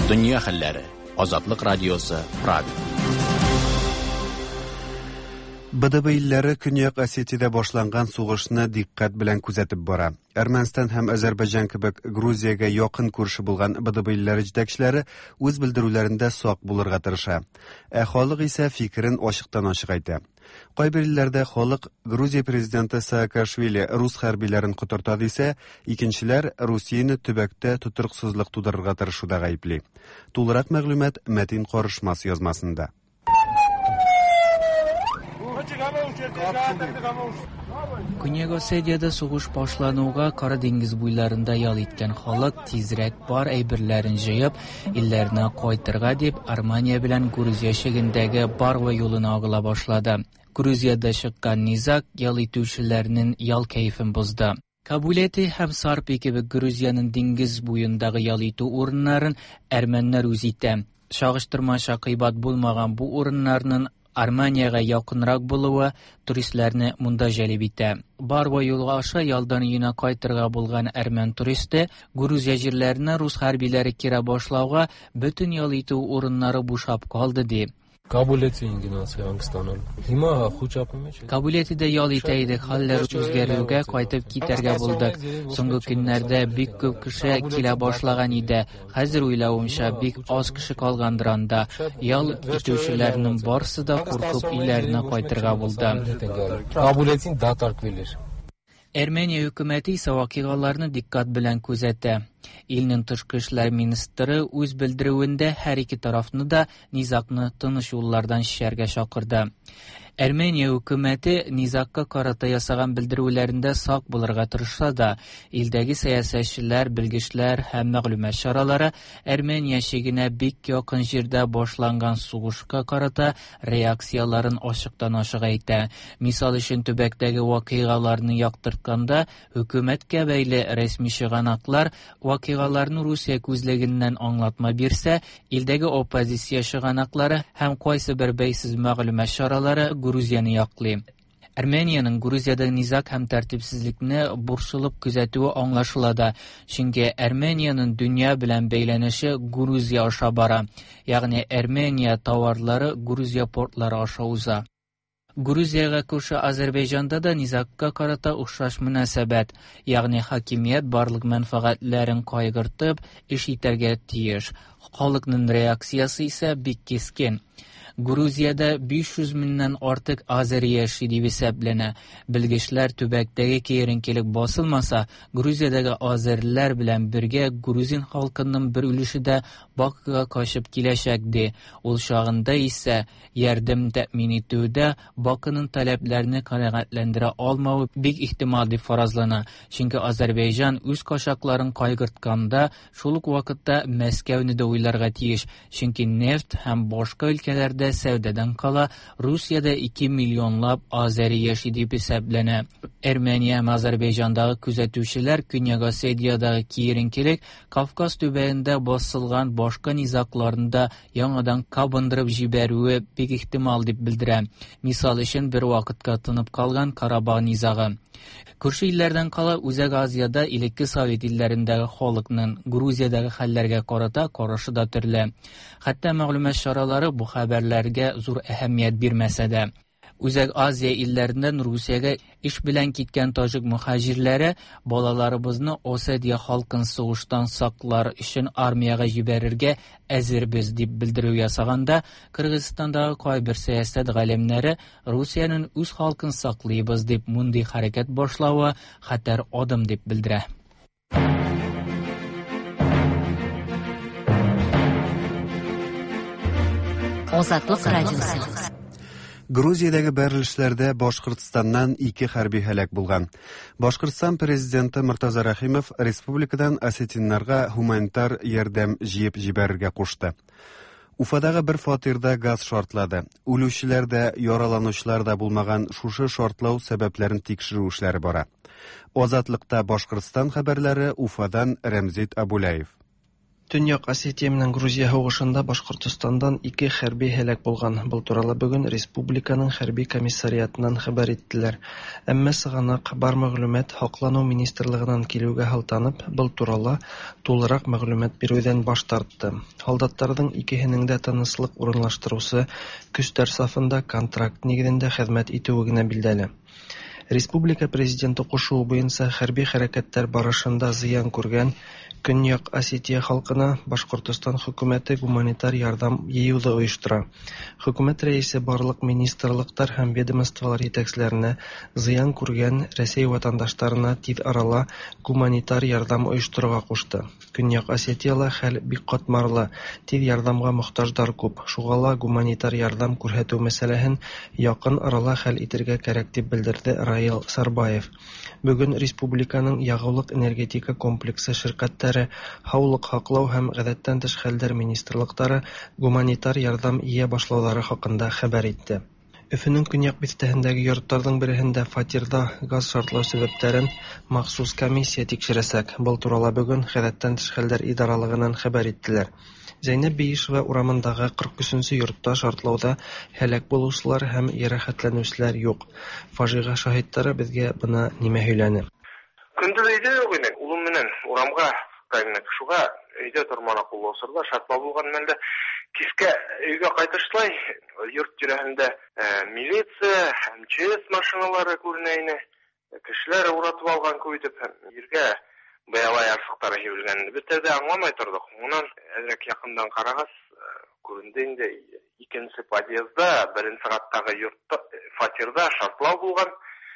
Dünya хәлләре. Азатлык радиосы Прага. БДБ илләре Көньяк Осетиядә башланган сугышны диккать белән күзәтеп бара. Әрмәнстан һәм Азәрбайҗан кебек Грузиягә якын күрше булган БДБ илләре җитәкчеләре үз белдерүләрендә сак булырга тырыша. Ә халык исә фикерен ачыктан-ачык әйтә. Кайбер илләрдә халык Грузия президенты Саакашвили рус хәрбиләрен котырта дисә, икенчеләр Русияне төбәктә тотрыксызлык тудырырга тырышуда гаепли. Тулырак мәгълүмат Мәтин Карышмас язмасында. Көньяк Осетиядә сугыш башлануга Кара диңгез буйларында ял иткән халык тизрәк бар әйберләрен җыеп, илләренә кайтырга дип Армания белән Грузия шигендәге Барва юлына агыла башлады. Грузиядә чыккан низак ял итүчеләрнең ял кайфын бозды. Кабулети һәм Сарпи кебек Грузияның диңгез буендагы ял итү урыннарын әрмәннәр үз итә. Шагыштырмача кыйбат булмаган бу урыннарның Арманияга якынрак булуы туристларны монда җәлеп итә. Барва юлы аша ялдан өенә кайтырга булган әрмән туристы Грузия җирләренә рус хәрбиләре кирә башлауга бөтен ял итү урыннары бушап калды ди. Кабулетида ял итә идек, хәлләр үзгәрүгә кайтып китәргә булдык. Соңгы көннәрдә бик күп кеше килә башлаган иде. Хәзер уйлавымча бик аз кеше калгандыр анда. Ял итүчеләрнең барысы да куркып өйләренә кайтырга булды. Әрмәния хөкүмәте исә вакыйгаларны диккать белән күзәтә. Илнең тышкы эшләр министры үз белдерүендә һәр ике тарафны да низакны тыныч юллардан чишәргә чакырды. Әрмәния хөкүмәте низакка карата ясаган белдерүләрендә сак булырга тырышса да, илдәге сәясәтчеләр, белгечләр һәм мәгълүмат чаралары Әрмәния шигенә бик якын җирдә башланган сугышка карата реакцияларын ачыктан-ачык әйтә. Мисал өчен төбәктәге вакыйгаларны яктыртканда, хөкүмәткә бәйле рәсми чыганаклар вакыйгаларны Русия күзлегеннән аңлатма бирсә, илдәге оппозиция чыганаклары һәм кайсы бер бәйсез мәгълүмат чаралары Грузияны яклый. Армениянең Грузиядә низак һәм тәртипсезлекне бурчылып күзәтүе аңлашыла да, чөнки Армениянең дөнья белән бәйләнеше Грузия аша бара, ягъни Армения товарлары Грузия портлары аша уза. Грузияга күрше Азәрбайҗанда да низакка карата охшаш мөнәсәбәт, ягъни хакимият барлык мәнфәгатьләрен кайгыртып эш итәргә тиеш. Халыкның реакциясы исә бик кескен. Грузиядә биш йөз меңнән артык азери яши дип исәпләнә. Белгечләр төбәктәге киеренкелек басылмаса, Грузиядәге азерләр белән бергә грузин халкының бер өлеше дә Бакыга качып киләчәк ди. Ул чагында исә ярдәм тәэмин итүдә Бакының таләпләрне канәгатьләндерә алмавы бик ихтимал дип фаразлана. Чөнки Азәрбайҗан үз кашакларын кайгыртканда, шул ук вакытта Мәскәүне дә уйларга тиеш, чөнки нефть һәм башка өлкәләрдә сәүдәдән кала Русиядә ике миллионлап азери яши дип исәпләнә. Армения һәм Азәрбайҗандагы күзәтүчеләр Көньяк Осетиядәге киеренкелек Кавказ төбәгендә басылган башка низакларында яңадан кабындырып җибәрүе бик ихтимал дип белдерә. Мисал өчен бер вакытка тынып калган Карабах низагы. Күрше илләрдән кала Үзәк Азиядә илекке Совет илләрендәге халыкның Грузиядәге хәлләргә карата карашы да төрле. Хәтта мәгълүмат чаралары бу хәбәрләргә зур әһәмият бирмәсә дә. Үзәк Азия илләреннән Русиягә иш белән киткән таҗик мухаҗирләре балаларыбызны Осетия халкын сугыштан саклар өчен армиягә җибәрергә әзербез дип белдерү ясаганда, Кыргызстандагы кайбер сәясәт галимнәре Русиянең үз халкын саклыйбыз дип мондый хәрәкәт башлавы хәтәр адым дип белдерә. Азатлык радиосы. Грузиядәге бәрелешләрдә Башкортстаннан ике хәрби һәлак булган. Башкортстан президенты Муртаза Рахимов республикадан осетиннарга гуманитар ярдәм җыеп җибәрергә кушты. Уфадагы бер фатирда газ шартлады. Үлүчеләр дә, яраланучылар да булмаган шушы шартлау сәбәпләрен тикшерү эшләре бара. Азатлыкта Башкортстан хәбәрләре Уфадан Рәмзит Абулаев. Төньяк Осетия менән Грузия һугышында Башкортстандан ике хәрби һәлак булган. Был турында бүген республиканың хәрби комиссариатыннан хәбәр иттеләр. Әмма сыганак бар мәгълүмат һаклану министрлыгынан килүгә һылтанып, был турында тулырак мәгълүмат бирүдән баш тартты. Солдаттарның икеһенең дә тынычлык урынлаштырусы көчләр сафында контракт нигезендә хезмәт итүе генә билдәле. Республика президенты кушуы буенча хәрби хәрәкәттәр барышында зыян күргән Көньяк Осетия халкына Башкортстан хөкүмәте гуманитар ярдәм йыюды оештыра. Хөкүмәт рәисе барлык министрлыктар һәм ведомстволар җитәкчеләренә зыян күргән Россия ватандашларына тиз арала гуманитар ярдәм оештырырга кушты. Көньяк Осетияла хәл бик катмарлы, тиз ярдәмгә мохтаҗдар күп. Шугала гуманитар ярдәм күрсәтү мәсьәләһен якын арала хәл итәргә кирәк дип белдерде Раил Сарбаев. Бүген республиканың ягулык энергетика комплексы ширкәтләре, һаулык һаклау һәм гадәттән тыш хәлләр министрлыклары гуманитар ярдәм ия башлаулары хакында хәбәр итте. Өфөнең көньяк бистәһендәге йортларның береһендә фатирда газ шартлау сәбәпләрен махсус комиссия тикшерәсәк. Был турында бүген гадәттән тыш хәлләр идаралыгыннан хәбәр иттеләр. Зәйнәп Биишева урамындагы кырык өченче йортта шартлауда һәлак булучылар һәм ярәхәтләнүчеләр юк. Фаҗига шаһитлары безгә бына нимә һөйләне. Көндез өйдә юк иде. Улым менән урамга кайнак шуга өйдә тормана кулласырда шартлау булган мәлдә кискә өйгә кайтышлай йорт тирәһендә милиция һәм ЧС машиналары күренә иде. Кешеләр уратып алган күйтеп җиргә Бәялай арсыктары һибелгән. Без дә аңламай тордык. Моннан әзрәк якындан карагыз, күренде инде икенче подъездда, беренче каттагы йортта фатирда шартлау булган.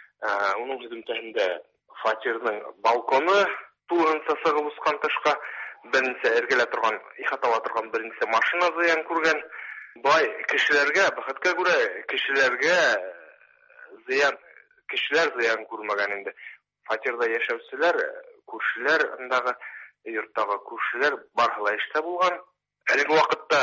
Уның һөҗүмтәһендә фатирның балконы турынса сыгып ускан тышка, беренче эргәлә торган, ихатала торган беренче машина зыян күргән. Бай кешеләргә, бәхеткә күрә, кешеләргә зыян, кешеләр зыян күрмәгән инде. Фатирда яшәүчеләр, күршеләр, андагы йорттагы күршеләр барһыла эштә булган. Әлеге вакытта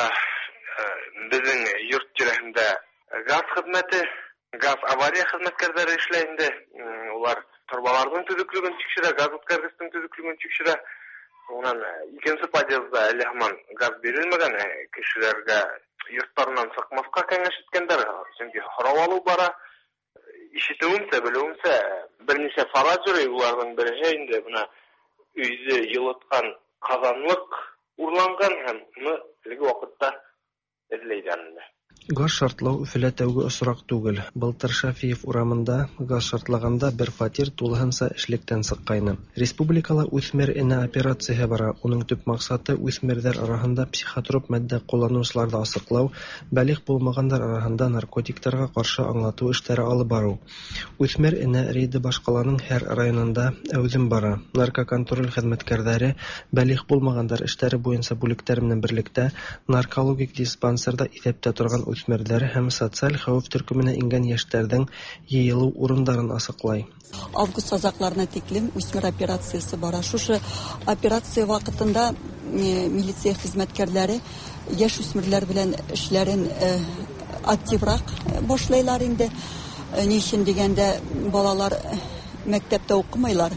безнең йорт тирәһендә газ хезмәте, газ авария хезмәткәрләре эшләй инде. Улар торбаларның төзеклеген тикшерә, газ үткәргечнең төзеклеген тикшерә. Уннан икенче подъездда әле һаман газ бирелмәгән, кешеләргә йортларыннан сыкмаска кәңәш иткәннәр, чөнки һорау алу бара. Ишетүемсә, белүемсә, берничә фараҗрый уларның бере инде бuna өйдә йылыткан казанлык урланган һәм моны әлеге вакытта эзләйдәр. Газ шартлау Өфөлә тәүге осрак түгел. Былтыр Шафиев урамында газ шартлаганда бер фатир тулыһынча эшлектән сыккайны. Республикала үсмер эне операцияһы бара. Уның төп максаты үсмерләр арасында психотроп мәддә кулланучыларны асыклау, бәлиғ булмагандар арасында наркотикларга каршы аңлату эшләре алып бару. Үсмер эне рейды башкаланың һәр районында әүзем бара. Наркоконтроль хезмәткәрләре бәлиғ булмагандар эшләре буенча бүлектәр менән берлектә наркологик диспансерда исәптә торган үсмерләр һәм социаль хәвеф төркеменә ингән яшьләрнең йыелу урындарын асыклай. Август азакларына тиклем үсмер операциясы бара. Шушы операция вакытында милиция хезмәткәрләре яшь үсмерләр белән эшләрен активрак башлайлар инде. Ни өчен дигәндә балалар мәктәптә укымыйлар.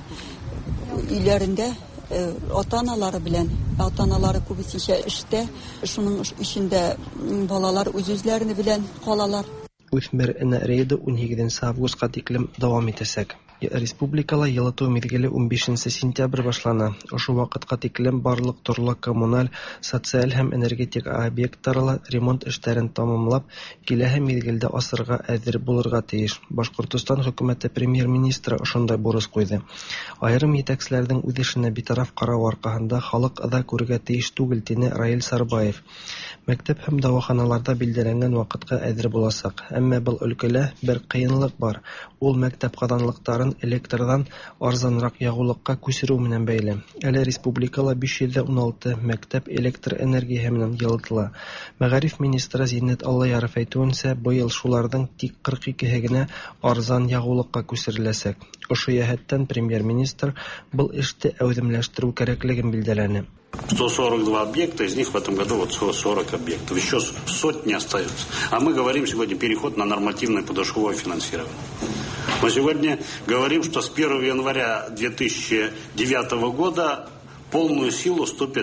Өйләрендә ата-аналары белән, ата-аналары күбесенчә эштә, шуның эчендә балалар үз-үзләрен белән калалар. Үсмер эне рейды он сигезенче августка тиклем дәвам итәсәк. Республикала йылыту мизгеле он бишенче сентябрь башлана. Ошо вакытка тиклем барлык төрле коммуналь, социаль һәм энергетик объектларда ремонт эшләрен тәмамлап, киләһе мизгелдә асырга әзер булырга тиеш. Башкортстан хөкүмәте премьер-министры ошондай бурыч куйды. Айрым җитәкчеләрнең үз эшенә битараф карау аркасында халык ада күрергә тиеш түгел, дине Раил Сарбаев. Мәктәп һәм дәваханаларда билдәләнгән вакытка әзер буласак. Әмма был өлкәдә бер кыенлык бар. Ул мәктәп казанлыктарын электрдан арзанрак ягулыкка күчерү менән бәйле. Әле республикала биш йөз ун алты мәктәп электр энергиясе менән йылытыла. Мәгариф министры Зиннәт Аллаяров әйтүенчә, быел шуларның тик кырык икеһе генә арзан ягулыкка күчереләсәк. Ошо яһәттән премьер-министр был эште әүземләштерү кирәклеген билдәләне. сто сорок два объекта, из них в этом году вот сто сорок объектов. Еще сотни остаются. А мы говорим сегодня переход на нормативное подушевое финансирование. Мы сегодня говорим, что с первого января две тысячи девятого года полную силу вступит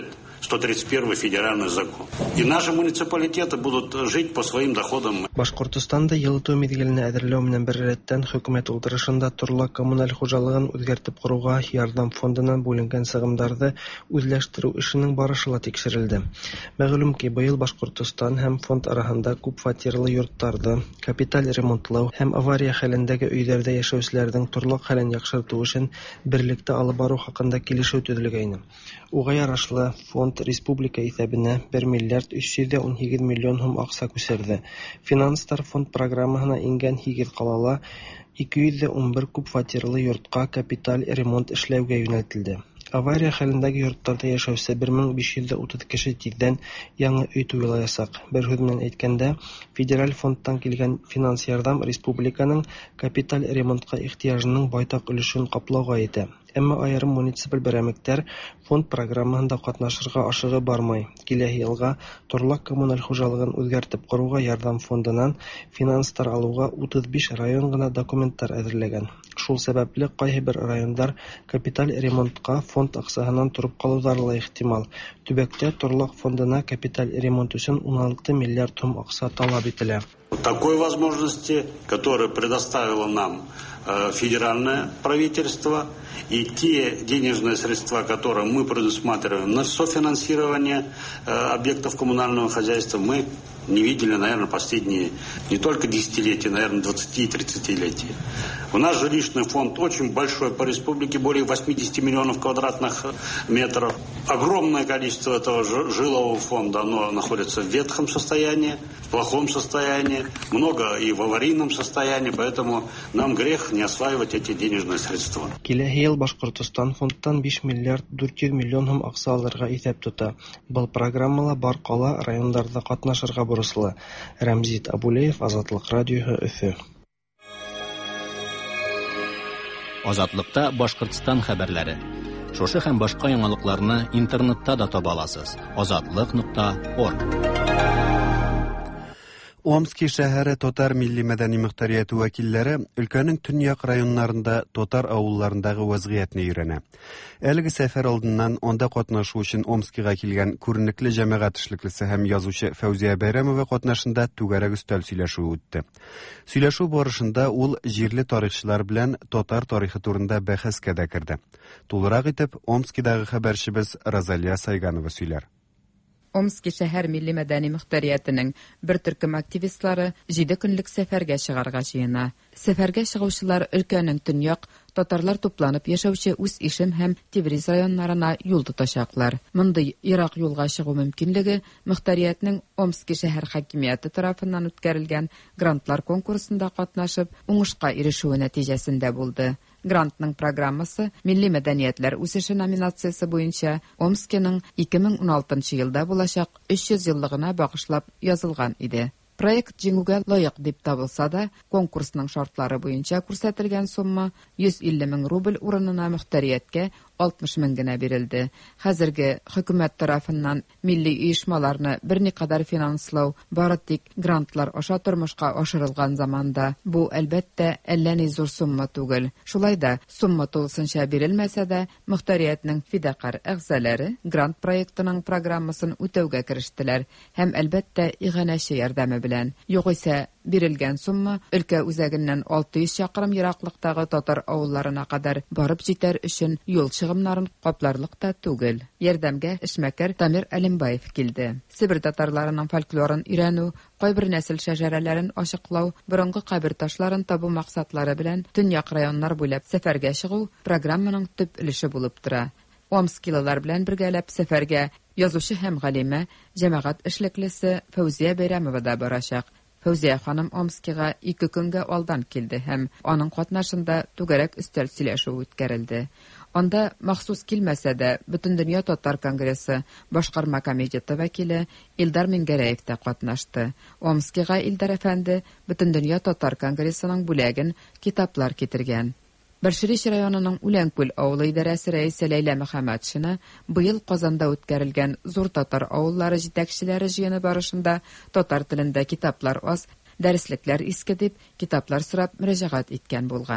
сто тридцать первый федеральный закон. И наши муниципалитеты будут жить по своим доходам. Башкортостанда йылыту мизгелене әзерләү менән бер рәттән хөкүмәт утырышында торлак коммуналь хуҗалыгын үзгәртеп коруга ярдәм фондыннан бүленгән сыгымнарны үзләштерү эшенең барышы ла тикшерелде. Мәгълүм ки, быел Башкортостан һәм фонд арасында күп фатирлы йортларны капиталь ремонтлау һәм авария хәлендәге өйләрдә яшәүчеләрнең торлак хәлен яхшырту өчен берлектә алып бару хакында килешү төзелгән. Уга ярашлы фонд республика исәбенә бер миллиард өч йөз ун сигез миллион сум акча күчерде. Финанстар фонд программасына ингән сигез калала ике йөз ун бер күп фатирлы йортка капиталь ремонт эшләүгә юнәлтелде. Авария хәлендәге йортларда яшәүче бер мең биш йөз утыз кеше тиздән яңа өй туйлаячак. Бер сүз белән әйткәндә, федераль фондтан килгән финанс ярдәм республиканың капиталь ремонтка ихтыяжының байтак өлешен каплауга итә. Әмма аерым муниципаль берәмлектәр фонд программасында катнашырга ашыгы бармай. Киләсе елга торлак коммуналь хуҗалыгын үзгәртеп коруга ярдәм фондыннан финанстар алуга утыз биш район гына документтар әзерләгән. Шул сәбәпле кайсы бер районнар капиталь ремонтка фонд акчасыннан торып калулары ла ихтимал. Төбәктә торлак фондына капиталь ремонт өчен ун алты миллиард сум акча таләп ителә. Такой возможности, которую предоставило нам э, федеральное правительство, и те денежные средства, которые мы предусматриваем на софинансирование э, объектов коммунального хозяйства, мы не видели, наверное, последние не только десятилетия, наверное, двадцати-тридцатилетия. У нас жилищный фонд очень большой по республике, более восемьдесят миллионов квадратных метров. Огромное количество этого жилого фонда, оно находится в ветхом состоянии, в плохом состоянии, много и в аварийном состоянии, поэтому нам грех не осваивать эти денежные средства. Киләсе ел Башкортостан фондтан биш миллиард дүрт йөз миллион сум акча алырга исәп тота. Был программала бар кала районнарда катнашырга бурыслы. Рамзит Абулеев, Азатлык радиоһы, Өфө. Азатлыкта Башкортстан хәбәрләре. Шушы һәм башка яңалыкларны интернетта да таба аласыз. азатлык нокта орг. Омский шәһәре Татар милли мәдәни мөхтәрияте вәкилләре өлкәнең төньяк районнарында татар авылларындагы вазгыятны өйрәнә. Әлеге сәфәр алдыннан анда катнашу өчен Омскига килгән күренекле җәмәгать эшлеклесе һәм язучы Фәүзия Бәйрәмова катнашында түгәрәк өстәл сөйләшүе үтте. Сөйләшү барышында ул җирле тарихчылар белән татар тарихы турында бәхәскә дә керде. Тулырак итеп Омскидагы хәбәрчебез Розалия Сайганова сөйләр. Омский шәһәр милли мәдәни мөхтәриятенең бер төркем активистлары җиде көнлек сәфәргә чыгарга җыена. Сәфәргә чыгучылар өлкәнең төньяк татарлар тупланып яшәүче үз Ишем һәм Тевриз районнарына юл тотачаклар. Мондый ерак юлга чыгу мөмкинлеге мөхтәриятнең Омский шәһәр хакимияте тарафыннан үткәрелгән грантлар конкурсында катнашып, уңышка ирешүе нәтиҗәсендә булды. Грантның программасы Милли мәдәниятләр үсеше номинациясе буенча Омскиның ике мең ун алтынчы елда булачак өч йөз еллыгына багышлап язылган иде. Проект җиңүгә лаек дип табылса да, конкурсның шартлары буенча күрсәтелгән сумма йөз илле мең рубль урынына мөхтәрияткә алтмыш мең генә бирелде. Хәзерге хөкүмәт тарафыннан милли оешмаларны берникадәр финанслау бары тик грантлар аша тормышка ашырылган заманда бу әлбәттә әллә ни зур сумма түгел. Шулай да сумма тулысынча бирелмәсә дә, мөхтәриятның фидакар әгъзалары грант проектының программасын үтәүгә керештеләр һәм әлбәттә иганәче ярдәме белән. Югыйсә бирелгән сумма өлкә үзәгеннән алты йөз чакрым ераклыктагы татар авылларына кадәр барып җитәр өчен юл чыгымнарын капларлык та түгел. Ярдәмгә эшмәкәр Тамир Әлимбаев килде. Себер татарларының фольклорын өйрәнү, кайбер нәсел шәҗәрәләрен ачыклау, борынгы кабер ташларын табу максатлары белән төньяк районнар буйлап сәфәргә чыгу программаның төп өлеше булып тора. Омскилылар белән бергәләп сәфәргә язучы һәм галиме, җәмәгать эшлеклесе Фәүзия Бәйрәмова да барачак. Фәүзия ханым Омскига ике көнгә алдан килде һәм аның катнашында түгәрәк өстәл сөйләшү үткәрелде. Анда махсус килмәсә дә, Бөтендөнья татар конгрессы башкарма комитеты вәкиле Илдар Мингәрәев тә катнашты. Омскига Илдар әфәнде Бөтендөнья татар конгрессының бүләген китаплар китергән. Бәшириш районының Үләнкүл авылы идарәсе рәисе Ләйлә Мөхәммәтшина быел Казанда үткәрелгән зур татар авыллары җитәкчеләре җыены барышында татар телендә китаплар аз, дәреслекләр иске дип, китаплар сорап мөрәҗәгать иткән булган.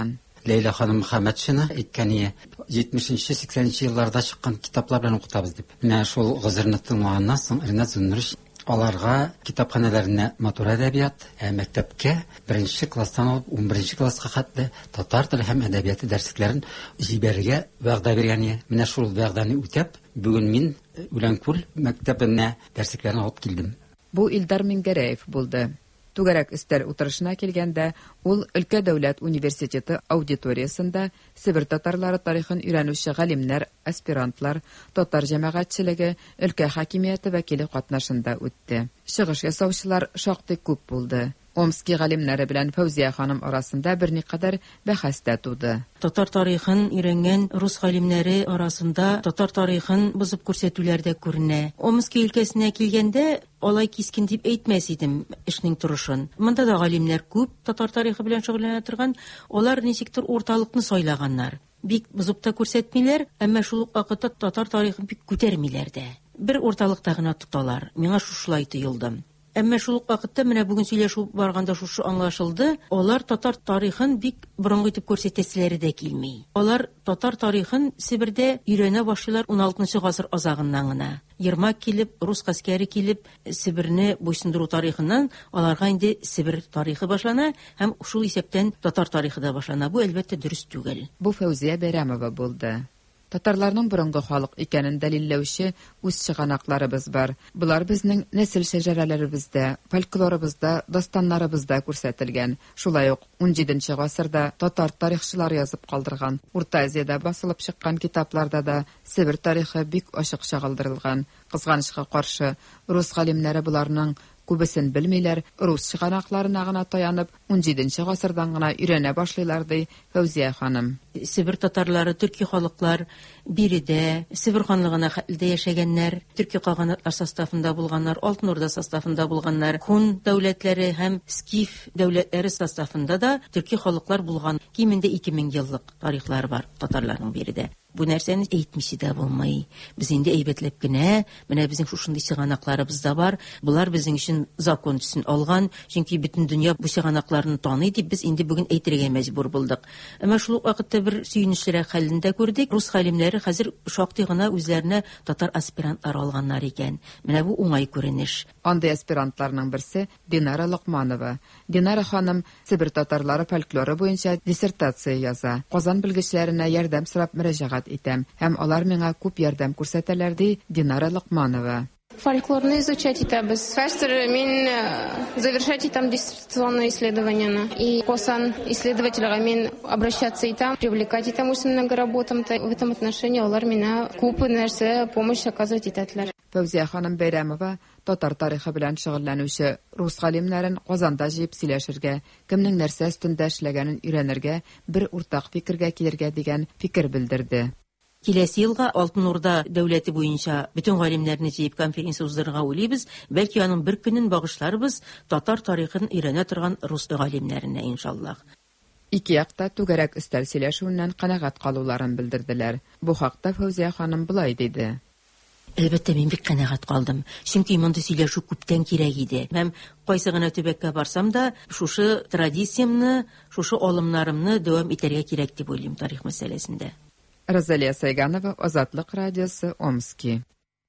Лейла ханым Мөхәммәтшина әйткәне, җитмешенче сиксәненче елларда чыккан китаплар белән укытабыз дип. Менә шул гызырны тыңлаганнан соң Ринат Зуннурич аларга китапханәләренә матур әдәбият, ә мәктәпкә беренче класстан алып унберенче класска хәтле татар теле һәм әдәбияты дәресләрен җибәрергә вәгъдә биргән. Менә шул вәгъдәне үтәп, бүген мин Үләнкүл мәктәбенә дәресләрне алып килдем. Бу Илдар Мингәрәев булды. Түгәрәк өстәл утырышына килгәндә, ул Өлкә дәүләт университеты аудиториясында Себер татарлары тарихын өйрәнүче галимнәр, аспирантлар, татар җәмәгатьчелеге, өлкә хакимияте вәкиле катнашында үтте. Чыгыш ясаучылар шактый күп булды. Омский галимнәре белән Фәүзия ханым арасында берникадәр бәхәс тә туды. Татар тарихын өйрәнгән рус галимнәре арасында татар тарихын бозып күрсәтүләр дә күренә. Омский өлкәсенә килгәндә алай кискен дип әйтмәс идем эшнең торышын. Монда да галимнәр күп, татар тарихы белән шөгыльләнә торган, алар ничектер урталыкны сайлаганнар. Бик бозып та күрсәтмиләр, әмма шул ук вакытта татар тарихын бик күтәрмиләр дә. Бер урталыкта гына тоталар. Миңа шушылай тоелды. Әмма шул ук вакытта менә бүген сөйләшү барганда шушы аңлашылды, алар татар тарихын бик борынгы итеп күрсәтәселәре дә килми. Алар татар тарихын Себердә өйрәнә башлыйлар уналтынчы гасыр азагыннан гына. Ермак килеп, рус гаскәре килеп, Себерне буйсындыру тарихыннан аларга инде Себер тарихы башлана һәм шул исәптән татар тарихы да башлана. Бу әлбәттә дөрес түгел. Бу Фәүзия Бәйрәмова булды. Татарларның борынгы халык икәнен дәлилләүче үз чыганакларыбыз бар. Булар безнең нәсел шәҗәрәләребездә, фольклорыбызда, дастаннарыбызда күрсәтелгән. Шулай ук унҗиденче гасырда татар тарихчылар язып калдырган. Урта Азиядә басылып чыккан китапларда да Себер тарихы бик ачык чагылдырылган. Кызганычка каршы, рус галимнәре буларның күбесен белмиләр, рус чыганакларына гына таянып, унҗиденче гасырдан гына өйрәнә башлыйлар ди Фәүзия ханым. Себер татарлары, төрки халыклар биредә, Себер ханлыгына хәтледә яшәгәннәр, төрки каганатлар составында булганнар, Алтын Урда составында булганнар, Хун дәүләтләре һәм Скиф дәүләтләре составында да төрки халыклар булган. Кимендә ике мең еллык тарихлар бар татарларның биредә. Бу нәрсәне әйтмисе дә булмый. Без инде әйбәтләп кенә, менә безнең шушындый чыганакларыбыз да бар. Булар безнең өчен закон төсен алган, чөнки бөтен дөнья бу чыганакларны таный дип без инде бүген әйтергә мәҗбүр булдык. Әмма шул вакытта бер сөенечлерәк хәлен дә күрдек. Рус галимнәре хәзер шактый гына үзләренә татар аспирантлар алганнар икән. Менә бу уңай күренеш. Андый аспирантларның берсе Динара Лыкманова. Динара ханым Себер татарлары фольклоры буенча диссертация яза. Казан белгечләренә ярдәм сорап мөрәҗәгать итәм, һәм алар миңа күп ярдәм күрсәтәләр ди Динара Лыкманова. Фольклорны изучать итәбез. Хәзер мин завершать итәм диссертационное исследование. И косан исследователя мин обращаться итәм, привлекать итәм үсемнәге работам. В этом отношении алар миңа күп нәрсә помощь оказывать итәләр. Фәүзия ханым Бәйрәмова татар тарихы белән шөгыльләнүче рус галимнәрен Казанда җыеп сөйләшергә, кемнең нәрсә өстендә эшләгәнен өйрәнергә, бер уртак фикергә килергә дигән фикер белдерде. Киләсе елга Алтын Урда дәүләте буенча бөтен галимнәрне җыеп конференция уздырырга уйлыйбыз, бәлки аның бер көнен багышларбыз татар тарихын өйрәнә торган рус галимнәренә иншаллах. Ике якта түгәрәк өстәл сөйләшүеннән канәгать калуларын белдерделәр. Бу хакта Фәүзия ханым булай диде. Әлбәттә, мин бик канәгать калдым. Чөнки монда сөйләшү күптән кирәк иде. Һәм кайсы гына төбәккә барсам да, шушы традициямны, шушы алымнарымны дәвам итәргә кирәк дип уйлыйм тарих мәсьәләсендә. Розалия Сайганова, Азатлык радиосы, Омский.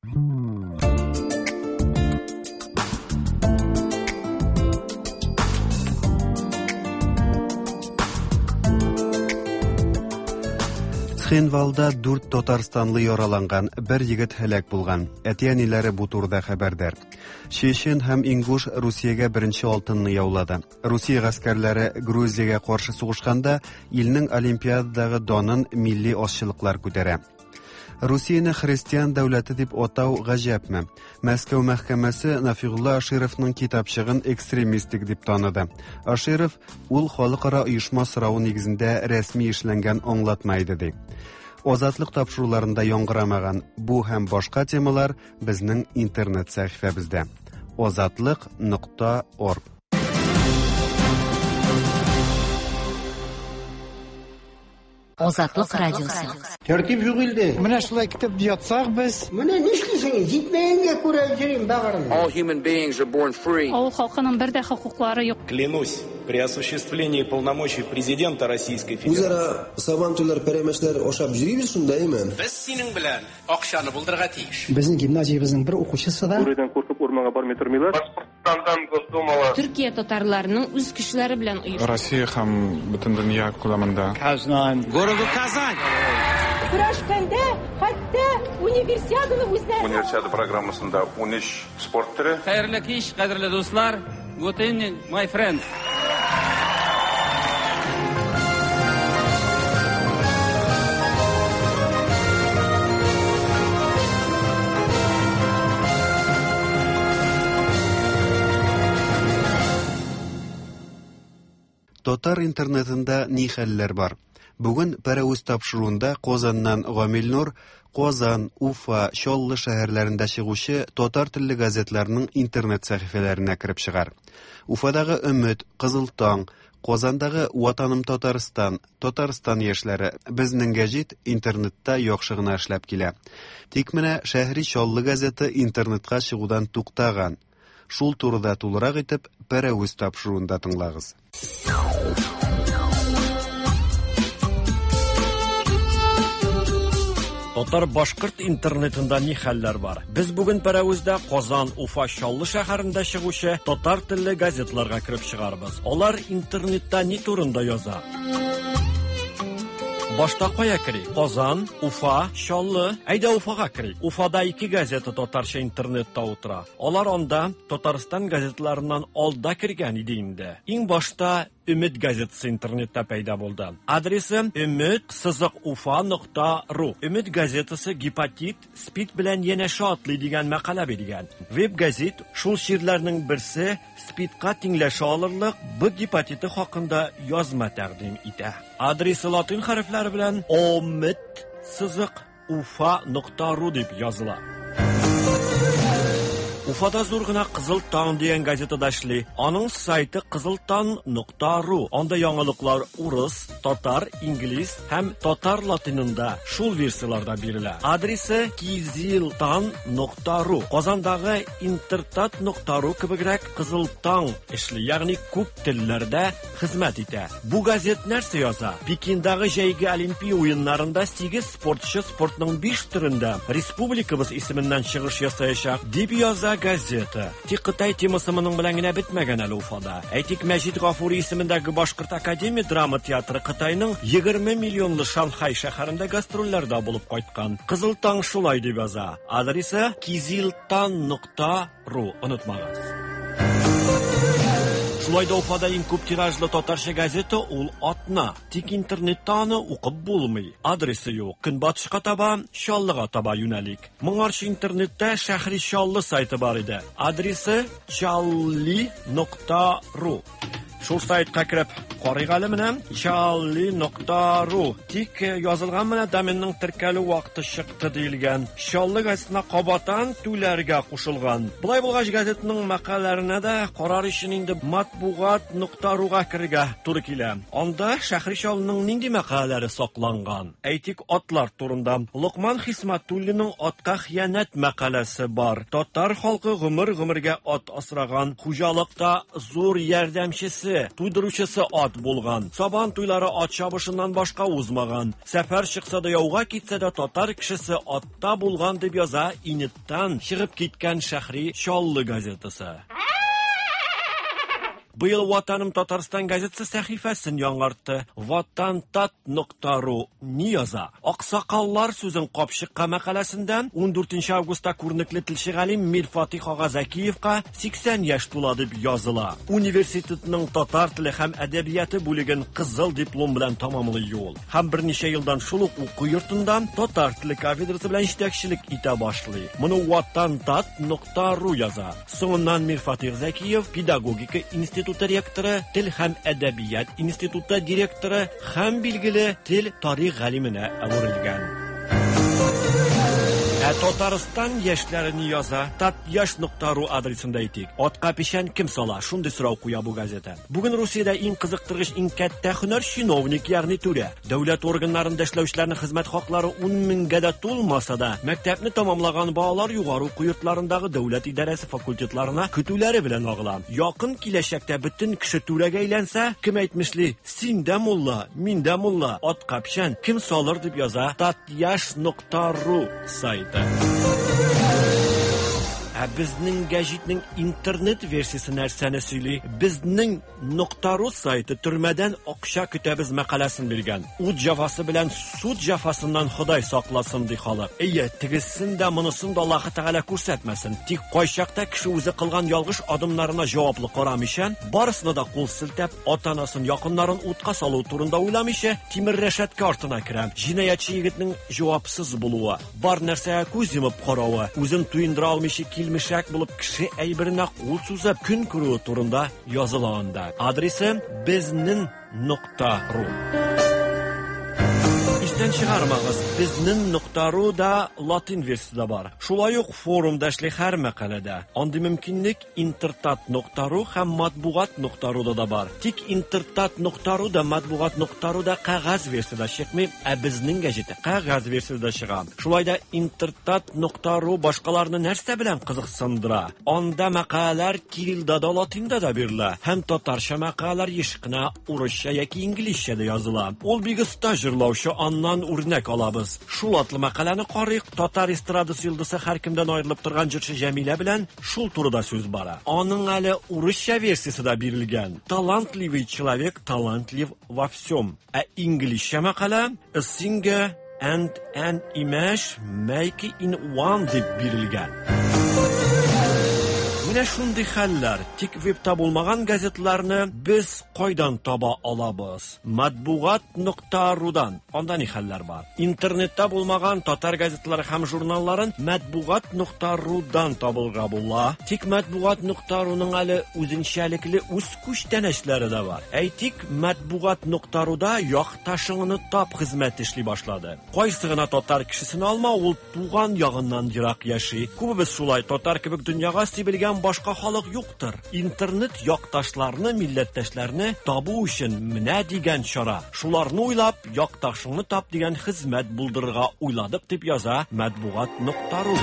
Цхинвалда дүрт татарстанлы яраланган, бер егет һәлак булган. Әти-әниләре бу турыда хәбәрдар. Чечен һәм Ингуш Русиягә беренче алтынны яулады. Русия гаскәрләре Грузиягә каршы сугышканда илнең Олимпиададагы данын милли ашчылыклар күтәрә. Русияне христиан дәүләте дип атау гаҗәпме? Мәскәү мәхкәмәсе Нафигулла Ашировның китапчыгын экстремистик дип таныды. Аширов ул халыкара оешма сорауы нигезендә рәсми эшләнгән аңлатма иде ди. Азатлык тапшыруларында яңгырамаган бу һәм башка темалар безнең интернет сәхифәбездә. азатлык нокта орг Азатлык радиосы. Тәртип юк инде. Менә шулай китеп ятсак без. Менә нишлисең? Җитмәгәнгә күрә йөрим багырым. All human beings are born free. Авыл халкының бер дә хокуклары юк. Клянусь, при осуществлении полномочий президента Российской Федерации. Үзара сабантуйлар пәрәмәчләр ашап йөрибез шундаймы? Без синең белән акчаны булдырырга тиеш. Безнең гимназиябезнең бер укучысы да. Бүредән куркып урманга бармый тормыйлар. Башкортстандан Госдумала. Төркия татарларының үз кешеләре белән оештырылган. Россия һәм бөтен дөнья күләмендә. Казан, городу Казань. Көрәшкәндә хәтта универсиаданы үзләре. Универсиада программасында он өч спорт төре. Хәерле кич, кадерле дуслар. Good evening, my friends. Татар интернетында ни хәлләр бар? Бүген пәрәүз тапшыруында Казаннан Гамилнур, Казан, Уфа, Чаллы шәһәрләрендә чыгучы татар телле газетларның интернет сәхифәләренә кереп чыгар. Уфадагы Өмет, Кызыл таң, Казандагы Ватаным Татарстан, Татарстан яшьләре безнең гәҗит интернетта яхшы гына эшләп килә. Тик менә Шәһри Чаллы газеты интернетка чыгудан туктаган. Шул турыда тулырак итеп пәрәүз тапшыруында тыңлагыз. Татар башкорт интернетында ни хәлләр бар? Без бүген пәрәүздә Казан, Уфа, Чаллы шәһәрендә чыгучы татар телле газетларга кирип чыгарбыз. Алар интернетта ни турында яза? Башта кая кири? Казан, Уфа, Чаллы. Әйдә Уфага кири. Уфада ике газета татарча интернетта утыра. Алар анда Татарстан газетларыннан алда кергән иде инде. Иң башта Өмет газетасы интернетта пайда булды. Адресы өмет сызык уфа нокта ру. Өмет газетасы гепатит, спид белән янәшә атлый дигән мәкалә биргән. Веб газет шул ширләрнең берсе спидка тиңләшә алырлык бу гепатиты хакында язма тәкъдим итә. Адресы латин хәрефләре белән өмет сызык уфа нокта ру дип языла. Уфада зур гына Кызыл таң дигән газетада эшли. Аның сайты кызылтан нокта ру. Анда яңалыклар урыс, татар, инглиз һәм татар латинында шул версияларда бирелә. Адресы кизилтан нокта ру. Казандагы интертат нокта ру кебегрәк Кызыл таң эшли, ягъни күп телләрдә хезмәт итә. Бу газет нәрсә яза? Пекиндагы җәйге Олимпия уеннарында сигез спортчы спортның биш төрендә республикабыз исеменнән чыгыш ясаячак дип яза газета. Тик Кытай темасы моның белән генә бетмәгән әле Уфада. Әйтик, Мәҗит Гафури исемендәге Башкорт академия драма театры Кытайның егерме миллионлы Шанхай шәһәрендә гастрольләрдә булып кайткан. Кызыл таң шулай дип яза. Адресы кизилтан нокта ру. Онытмагыз. Шулай да Уфада иң күп тиражлы татарча газета ул Атна. Тик интернетта аны укып булмый. Адресы юк. Көнбатышка таба, Чаллыга таба юнәлик. Моңарчы интернетта Шәһри Чаллы сайты бар иде. Адресы чалли нокта ру. Шул сайтка кирип карыйк әле менә чалли нокта ру. Тик язылган менә доменның теркәлү вакыты чыкты диелгән. Чаллы газетасына кабатан түләргә кушылган. Булай булгач газетаның мәкаләләренә дә карар өчен инде матбугат нокта руга кирергә туры килә. Анда Шәһри Чаллының нинди мәкаләләре сакланган? Әйтик, атлар турында. Лукман Хисмәтуллинның атка хыянәт мәкаләсе бар. Татар халкы гомер-гомергә ат асраган, хуҗалыкта зур ярдәмчесе, туйдыручысы ат булган. Сабан туйлары ат чабышыннан башка узмаган. Сәфәр чыкса да, яуга китсә дә, татар кешесе атта булган дип яза инеттан чыгып киткән Шәһри Чаллы газетасы. Быел Ватаным Татарстан газетасы сәхифәсен яңартты. ватантат нокта ру ни яза? Аксакаллар сүзен капчыкка мәкаләсендә он дүртенче августта күренекле телче галим Мир Фатих ага Закиевка сиксән яшь тула дип языла. Университетның татар теле һәм әдәбияты бүлеген кызыл диплом белән тамамлый ул. Һәм берничә елдан шул ук уку йортында татар теле кафедрасы белән җитәкчелек итә башлый. Моны ватантат нокта ру яза. Соңыннан Мир Фатих Закиев педагогика институты ректоры, тел һәм әдәбият институты директоры һәм билгеле тел тарих галименә әверелгән. Ә Татарстан яшьләрен яза татяш нокта ру адресында әйтик. Атка пишән кем сала? Шундый сорау куя бу газета. Бүген Русиядә иң кызыктыргыч, иң кәттә һөнәр чиновник, ягъни түрә. Дәүләт органнарында эшләүчеләрнең хезмәт хаклары ун меңгә дә тулмаса да, мәктәпне тәмамлаган балалар югары уку йортларындагы дәүләт идарәсе факультетларына көтүләре белән агыла. Якын киләчәктә бөтен кеше түрәгә әйләнсә, кем әйтмешли? Син дә мулла, мин дә мулла. Атка пишән кем салыр дип яза татяш нокта ру сайты. Ә безнең гәҗитнең интернет версиясе нәрсәне сөйли? Безнең .ру сайты төрмәдән акча көтәбез мәкаләсен биргән. Ут җафасы белән суд җафасыннан Ходай сакласын ди халык. Әйе, тигесен дә, монысын да Аллаһ Тәгалә күрсәтмәсен. Тик кайчакта кеше үзе кылган ялгыш адымнарына җаваплы карамыйчан, барысына да кул селтәп, ата-анасын, якыннарын утка салу турында уйламыйча, тимер рәшәткә артына керәм. Җинаятчы егетнең җавапсыз булуы, бар нәрсәгә күз йомып каравы, үзен туендыра алмыйча мишәк булып кеше әйберенә кул сузып көн күрүе турында языла анда. Адресы безнең нокта ру. Истән чыгармагыз, безнең нокта ру да латин версиясендә бар. Шулай ук форумда эшли һәр мәкаләдә. Андый мөмкинлек интертат нокта ру һәм матбугат нокта ру да бар. Тик интертат нокта ру да матбугат нокта ру да кагаз версиясендә чыкмый, ә безнең гәҗите кагаз версиясендә чыга. Шулай да интертат нокта ру башкаларны нәрсә белән кызыксындыра? Анда мәкаләләр кириллда да латинда да бирелә, һәм татарча мәкаләләр ешкына урысча яки инглизчәдә языла. Ул бик оста җырлаучы, аннан үрнәк алабыз. Шул атлы мәкаләне карыйк. Татар эстрадасы йолдызы һәркемдән аерылып торган җырчы Җәмилә белән шул турыда сүз бара. Аның әле урысча версиясе дә бирелгән. Талантливый человек, талантлив во всем. Ә инглизчә мәкалә A singer and an image make in one дип бирелгән. Менә шундый хәлләр. Тик вебта булмаган газетларны без кайдан таба алабыз? матбугат нокта рудан. Анда ни хәлләр бар? Интернетта булмаган татар газетлары һәм журналларын матбугат нокта рудан табылга була. Тик матбугат нокта руның әле үзенчәлекле үз күчтәнәчләре дә бар. Әйтик, матбугат нокта руда якташыңны тап хезмәт эшли башлады. Кайсы гына татар кешесен алма, ул туган ягыннан ерак яши. Күбебез шулай, татар кебек дөньяга сибелгән башка халык юктыр. Интернет якташларны, милләттәшләрне табу өчен менә дигән чара. Шуларны уйлап, якташыңны тап дигән хезмәт булдырырга уйладык дип яза матбугат нокта ру.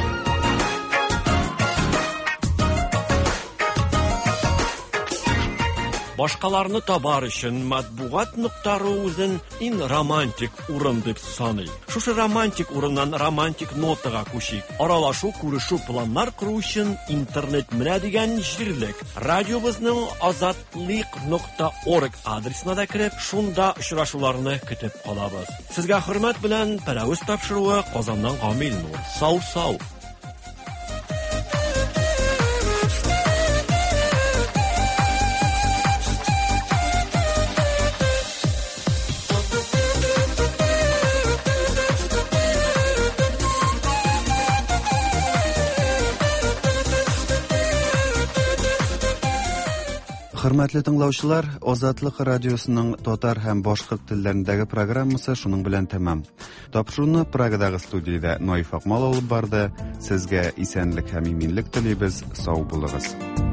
Башкаларны табар өчен матбугат нокта ру үзен иң романтик урын дип саный. Шушы романтик урыннан романтик нотага күчик. Аралашу, күрешү, планнар кору өчен интернет менә дигән җирлек. Радиобызның азатлык нокта орг адресына да кирип, шунда очрашуларны көтеп калабыз. Сезгә хөрмәт белән пәрәвез тапшыруы Казаннан Гамил Нур. Сау-сау. Хөрмәтле тыңлаучылар, Азатлык радиосының татар һәм башкорт телләрендәге программасы шуның белән тәмам. Тапшыруны Прагадагы студиядә Наиф Акмал алып барды. Сезгә исәнлек һәм иминлек телибез. Сау булыгыз.